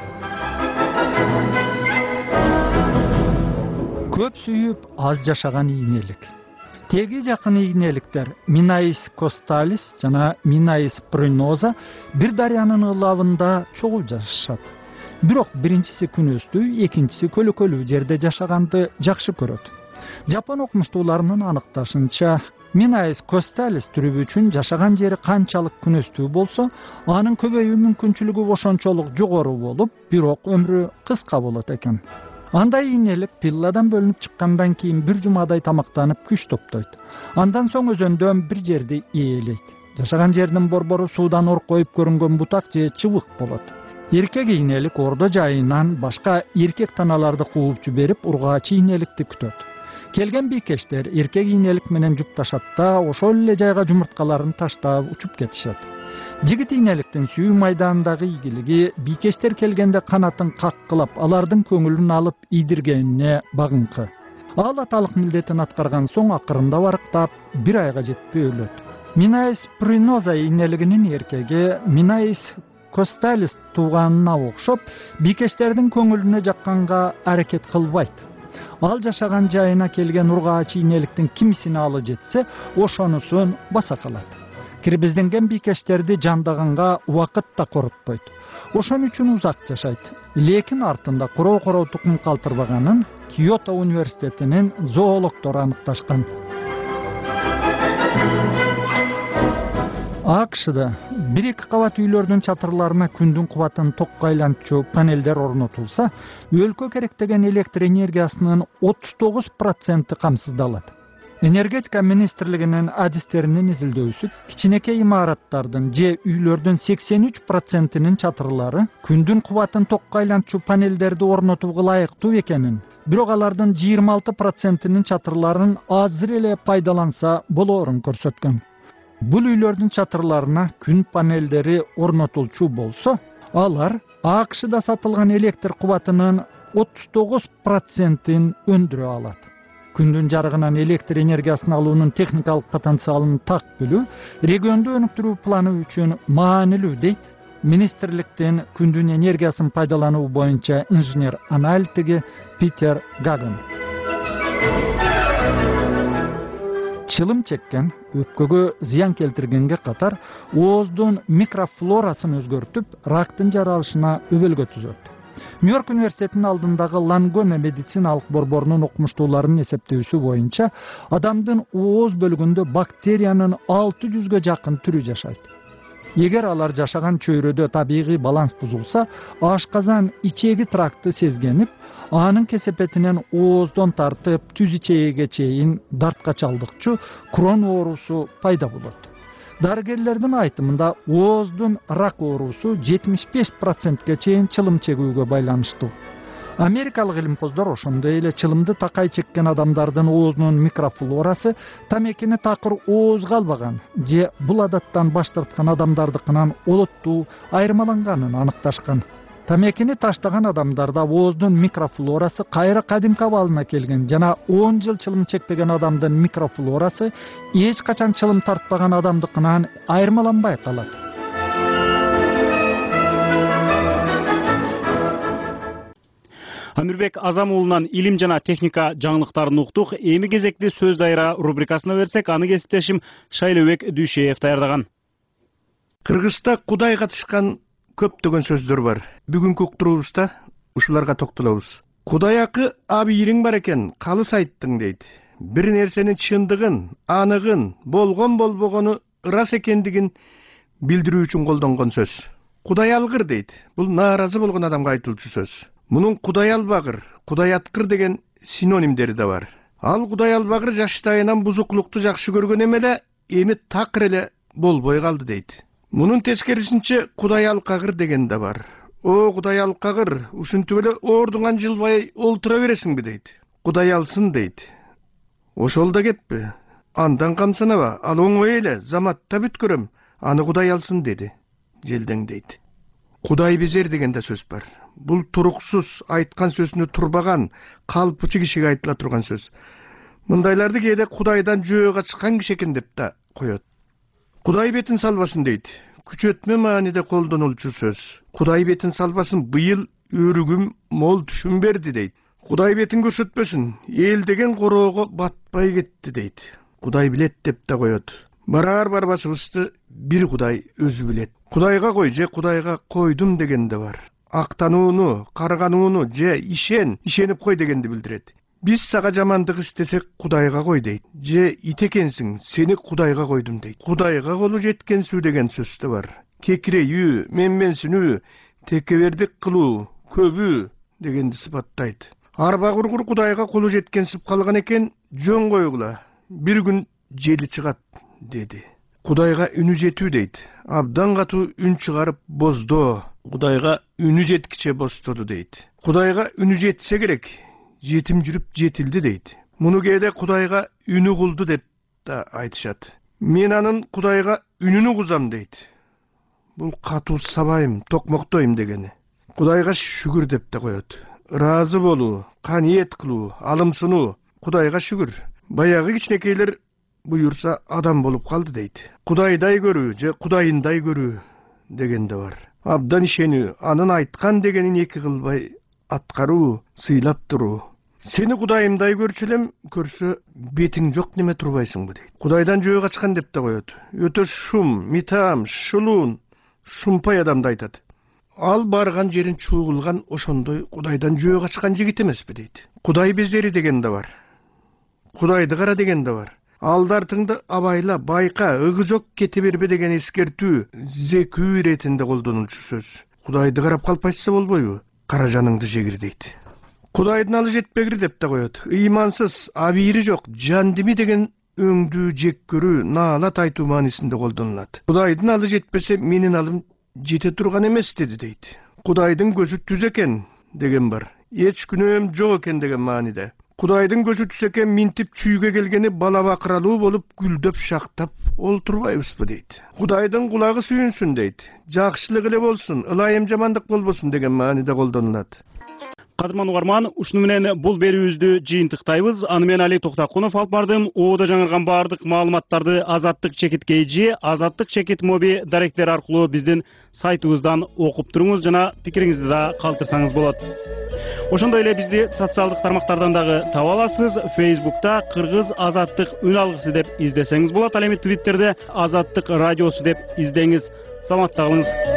Көп сүйүп, аз жашаган ийнелик. Теги жакын ийнеликтер Минаис косталис жана Минаис приноза бир дарыянын ылабында чогуу жашашат. Бирок биринчиси күнөстүү, экинчиси көлөкөлүү жерде жашаганды жакшы көрөт. Жапон окумуштууларынын аныкташынча, Минаис косталис түрүбү үчүн жашаган жери канчалык күнөстүү болсо, анын көбөйүү мүмкүнчүлүгү ошончолук жогору болуп, бирок өмүрү кыска болот экен. Андай ийнелик пилладан бөлүнүп чыккандан кийин бир жумадай тамактанып күч топтойт. Андан соң өзөндөн бир жерди ээлейт. Жашаган жердин борбору суудан оркоюп көрүнгөн бутак же чыбык болот. Эркек ийнелик ордо жайынан башка эркек таналарды кууп жиберип, ургаач ийнеликти күтөт. Келген бийкештер эркек ийнелик менен жупташат да ошол эле жайга жумурткаларын таштап учуп кетишет. Жигит ийнеликтин сүйүү майданындагы ийгилиги бийкештер келгенде канатын каккылап, алардын көңүлүн алып ийдиргенине багыңкы. Ал аталык милдетин аткарган соң акырында барыктап бир айга жетпей өлөт. Минаис Приноза ийнелигинин эркеги Минаис Косталис тууганына окшоп, бийкештердин көңүлүнө жакканга аракет кылбайт. Ал жашаган жайына келген ургаач ийнеликтин кимисине алы жетсе, ошонусун баса калат. Кирбизденген бийкештерди жандаганга убакыт да корутпойт. Ошон үчүн узак жашайт. Лекин артында короо-короо тукум калтырбаганын Киото университетинин зоологдору аныкташкан. АКШда бир-эки кабат үйлөрдүн чатырларына күндүн кубатын токко айлантчу панелдер орнотулса, өлкө керектеген электр энергиясынын отуз тогуз проценти камсыздалат. Энергетика министрлигинин адистеринин изилдөөсү кичинекей имараттардын же үйлөрдүн сексен үч процентинин чатырлары күндүн кубатын токко айлантчу панелдерди орнотууга ылайыктуу экенин, бирок алардын жыйырма алты процентинин чатырларын азыр эле пайдаланса болоорун көрсөткөн. Бул үйлөрдүн чатырларына күн панелдери орнотулчу болсо, алар АКШда сатылган электр кубатынын отуз тогуз процентин өндүрө алат. Күндүн жарыгынан электр энергиясын алуунун техникалык потенциалын так билүү регионду өнүктүрүү планы үчүн маанилүү дейт министрликтин күндүн энергиясын пайдалануу боюнча инженер аналитиги Питер Гаган. Чылым чеккен, өпкөгө зыян келтиргенге катар ооздун микрофлорасын өзгөртүп, рактын жаралышына өбөлгө түзөт. Нью-Йорк университетинин алдындагы Лангоне медициналык борборунун окумуштууларынын эсептөөсү боюнча, адамдын ооз бөлүгүндө бактериянын алты жүзгө жакын түрү жашайт. Эгер алар жашаган чөйрөдө табигый баланс бузулса, ашказан ичеги тракты сезгенип, анын кесепетинен ооздон тартып түз ичегиге чейин дарткачалдыкчу крон оорусу пайда болот. Дарыгерлердин айтымында ооздун рак оорусу жетимиш беш процентке чейин чылым чегүүгө байланыштуу. Америкалык илимпоздор ошондой эле чылымды такай чеккен адамдардын оозунун микрофлорасы тамекини такыр оозго албаган же бул адаттан баш тарткан адамдардыкынан олоттуу айырмаланганын аныкташкан. Тамекини таштаган адамдарда ооздун микрофлорасы кайра кадимки абалына келген жана он жыл чылым чекпеген адамдын микрофлорасы эч качан чылым тартпаган адамдыкынан айырмаланбай калат. Амирбек Азам уулунан илим жана техника жаңылыктарын уктук. Эми кезекти сөз дайра рубрикасына берсек, аны кесиптешим Шайлыбек Дүйшеев даярдаган. Кыргызста Кудай катышкан көптөгөн сөздөр бар. Бүгүнкү уктуруубузда ушуларга токтолобуз. Кудайакы абийириң бар экен, калыс айттың дейт. Бир нерсенин чындыгын, аныгын, болгон болбогону ырас экендигин билдирүү үчүн колдонгон сөз. Кудай алгыр дейт. Бул нааразы болгон адамга айтылчу сөз. Мунун Кудай албагыр, Кудай аткыр деген синонимдери да бар. Ал Кудай албагыр жаштайынан бузуклукту жакшы көргөн эмеле, эми такыр эле болбой калды дейт. Мунун тескерисинче Кудай алкагыр деген да бар. О, Кудай алкагыр, ушинтип эле оордуңан жылбай олтура бересиңби дейт. Кудай алсын дейт. Ошол да кетпи. Андан камсанаба, ал оңой эле, заматта бүткөрөм, аны Кудай алсын деди. Желдең дейт. Кудай безер деген да сөз бар. Бул туруксуз, айткан сөзүнө турбаган, калпычы кишиге айтыла турган сөз. Мындайларды кээде Кудайдан жөө качкан киши экен деп да коет. Кудай бетин салбасын дейт. Күчөтмө мааниде колдонулчу сөз. Кудай бетин салбасын, быйыл өрүгүм мол түшүм берди дейт. Кудай бетин көрсөтпөсүн, эл деген короого батпай кетти дейт. Кудай билет деп да коет. Барар барбасыбызды бир Кудай өзү билет. Кудайга кой же Кудайга койдум деген да бар. Актанууну, карганууну же ишен, ишенип кой дегенди билдирет. Биз сага жамандык истесек Кудайга кой дейт. Же ит экенсиң, сени Кудайга койдум дейт. Кудайга колу жеткенсүү деген сөз да бар. Кекирейүү, менменсинүү, текебердик кылуу, көбүү дегенди сыпаттайт. Арба кургур Кудайга колу жеткенсип калган экен, жөн койгула. Бир күн жели чыгат деди. Кудайга үнү жетүү дейт. Абдан катуу үн чыгарып боздо. Кудайга үнү жеткиче бостоду дейт. Кудайга үнү жетсе керек, жетим жүрүп жетилди дейт. Муну кээде Кудайга үнү кулду деп да айтышат. Мен анын Кудайга үнүнү кузам дейт. Бул катуу сабайым, токмоктойм дегени. Кудайга шүгүр деп да коет. Ыраазы болуу, каниет кылуу, алымсынуу. Кудайга шүгүр. Баягы кичинекейлер буюрса адам болуп калды дейт. Кудайдай көрүү же Кудайындай көрүү деген да бар. Абдан ишенүү, анын айткан дегенин эки кылбай аткаруу, сыйлап туруу. Сени Кудайымдай көрчү элем, көрсө бетиң жок неме турбайсыңбы дейт. Кудайдан жөө качкан деп да коет. Өтө шум, митам, шулуун, шумпай адамды айтат. Ал барган жерин чуугулган ошондой Кудайдан жөө качкан жигит эмеспи дейт. Кудай безери деген да бар. Кудайды кара деген да бар. Алдартыңды абайла, байка, ыгы жок кете бербе деген эскертүү, зекүү иретинде колдонулчу сөз. Кудайды карап калпайса болбойбу? Кара жаныңды жегир дейт. Кудайдын алы жетпегир деп да коет. Ыймансыз, абийири жок, жандими деген өңдүү жек көрүү, наалат айтуу маанисинде колдонулат. Кудайдын алы жетпесе, менин алым жете турган эмес деди дейт. Кудайдын көзү түз экен деген бар. Эч күнөөм жок экен деген мааниде. Кудайдын көзү түз экен, минтип чүйгө келгени бала бакыралуу болуп гүлдөп шактап олтурбайбызбы дейт. Кудайдын кулагы сүйүнсүн дейт. Жакшылык эле болсун, ылайым жамандык болбосун деген мааниде колдонулат. Кадырман угарман, ушуну менен бул берүүбүздү жыйынтыктайбыз. Аны менен Алик Токтакунов алып бардым. Оодо жаңырган баардык маалыматтарды Азаттык чекит кейжи, Азаттык чекит моби даректер аркылуу биздин сайтыбыздан окуп туруңуз жана пикириңизди да калтырсаңыз болот. Ошондой эле бизди социалдык тармактардан дагы таба аласыз. Facebook'та Кыргыз Азаттык үн алгысы деп издесеңиз болот. Ал эми Twitter'де Азаттык радиосу деп издеңиз. Саламатта калыңыз.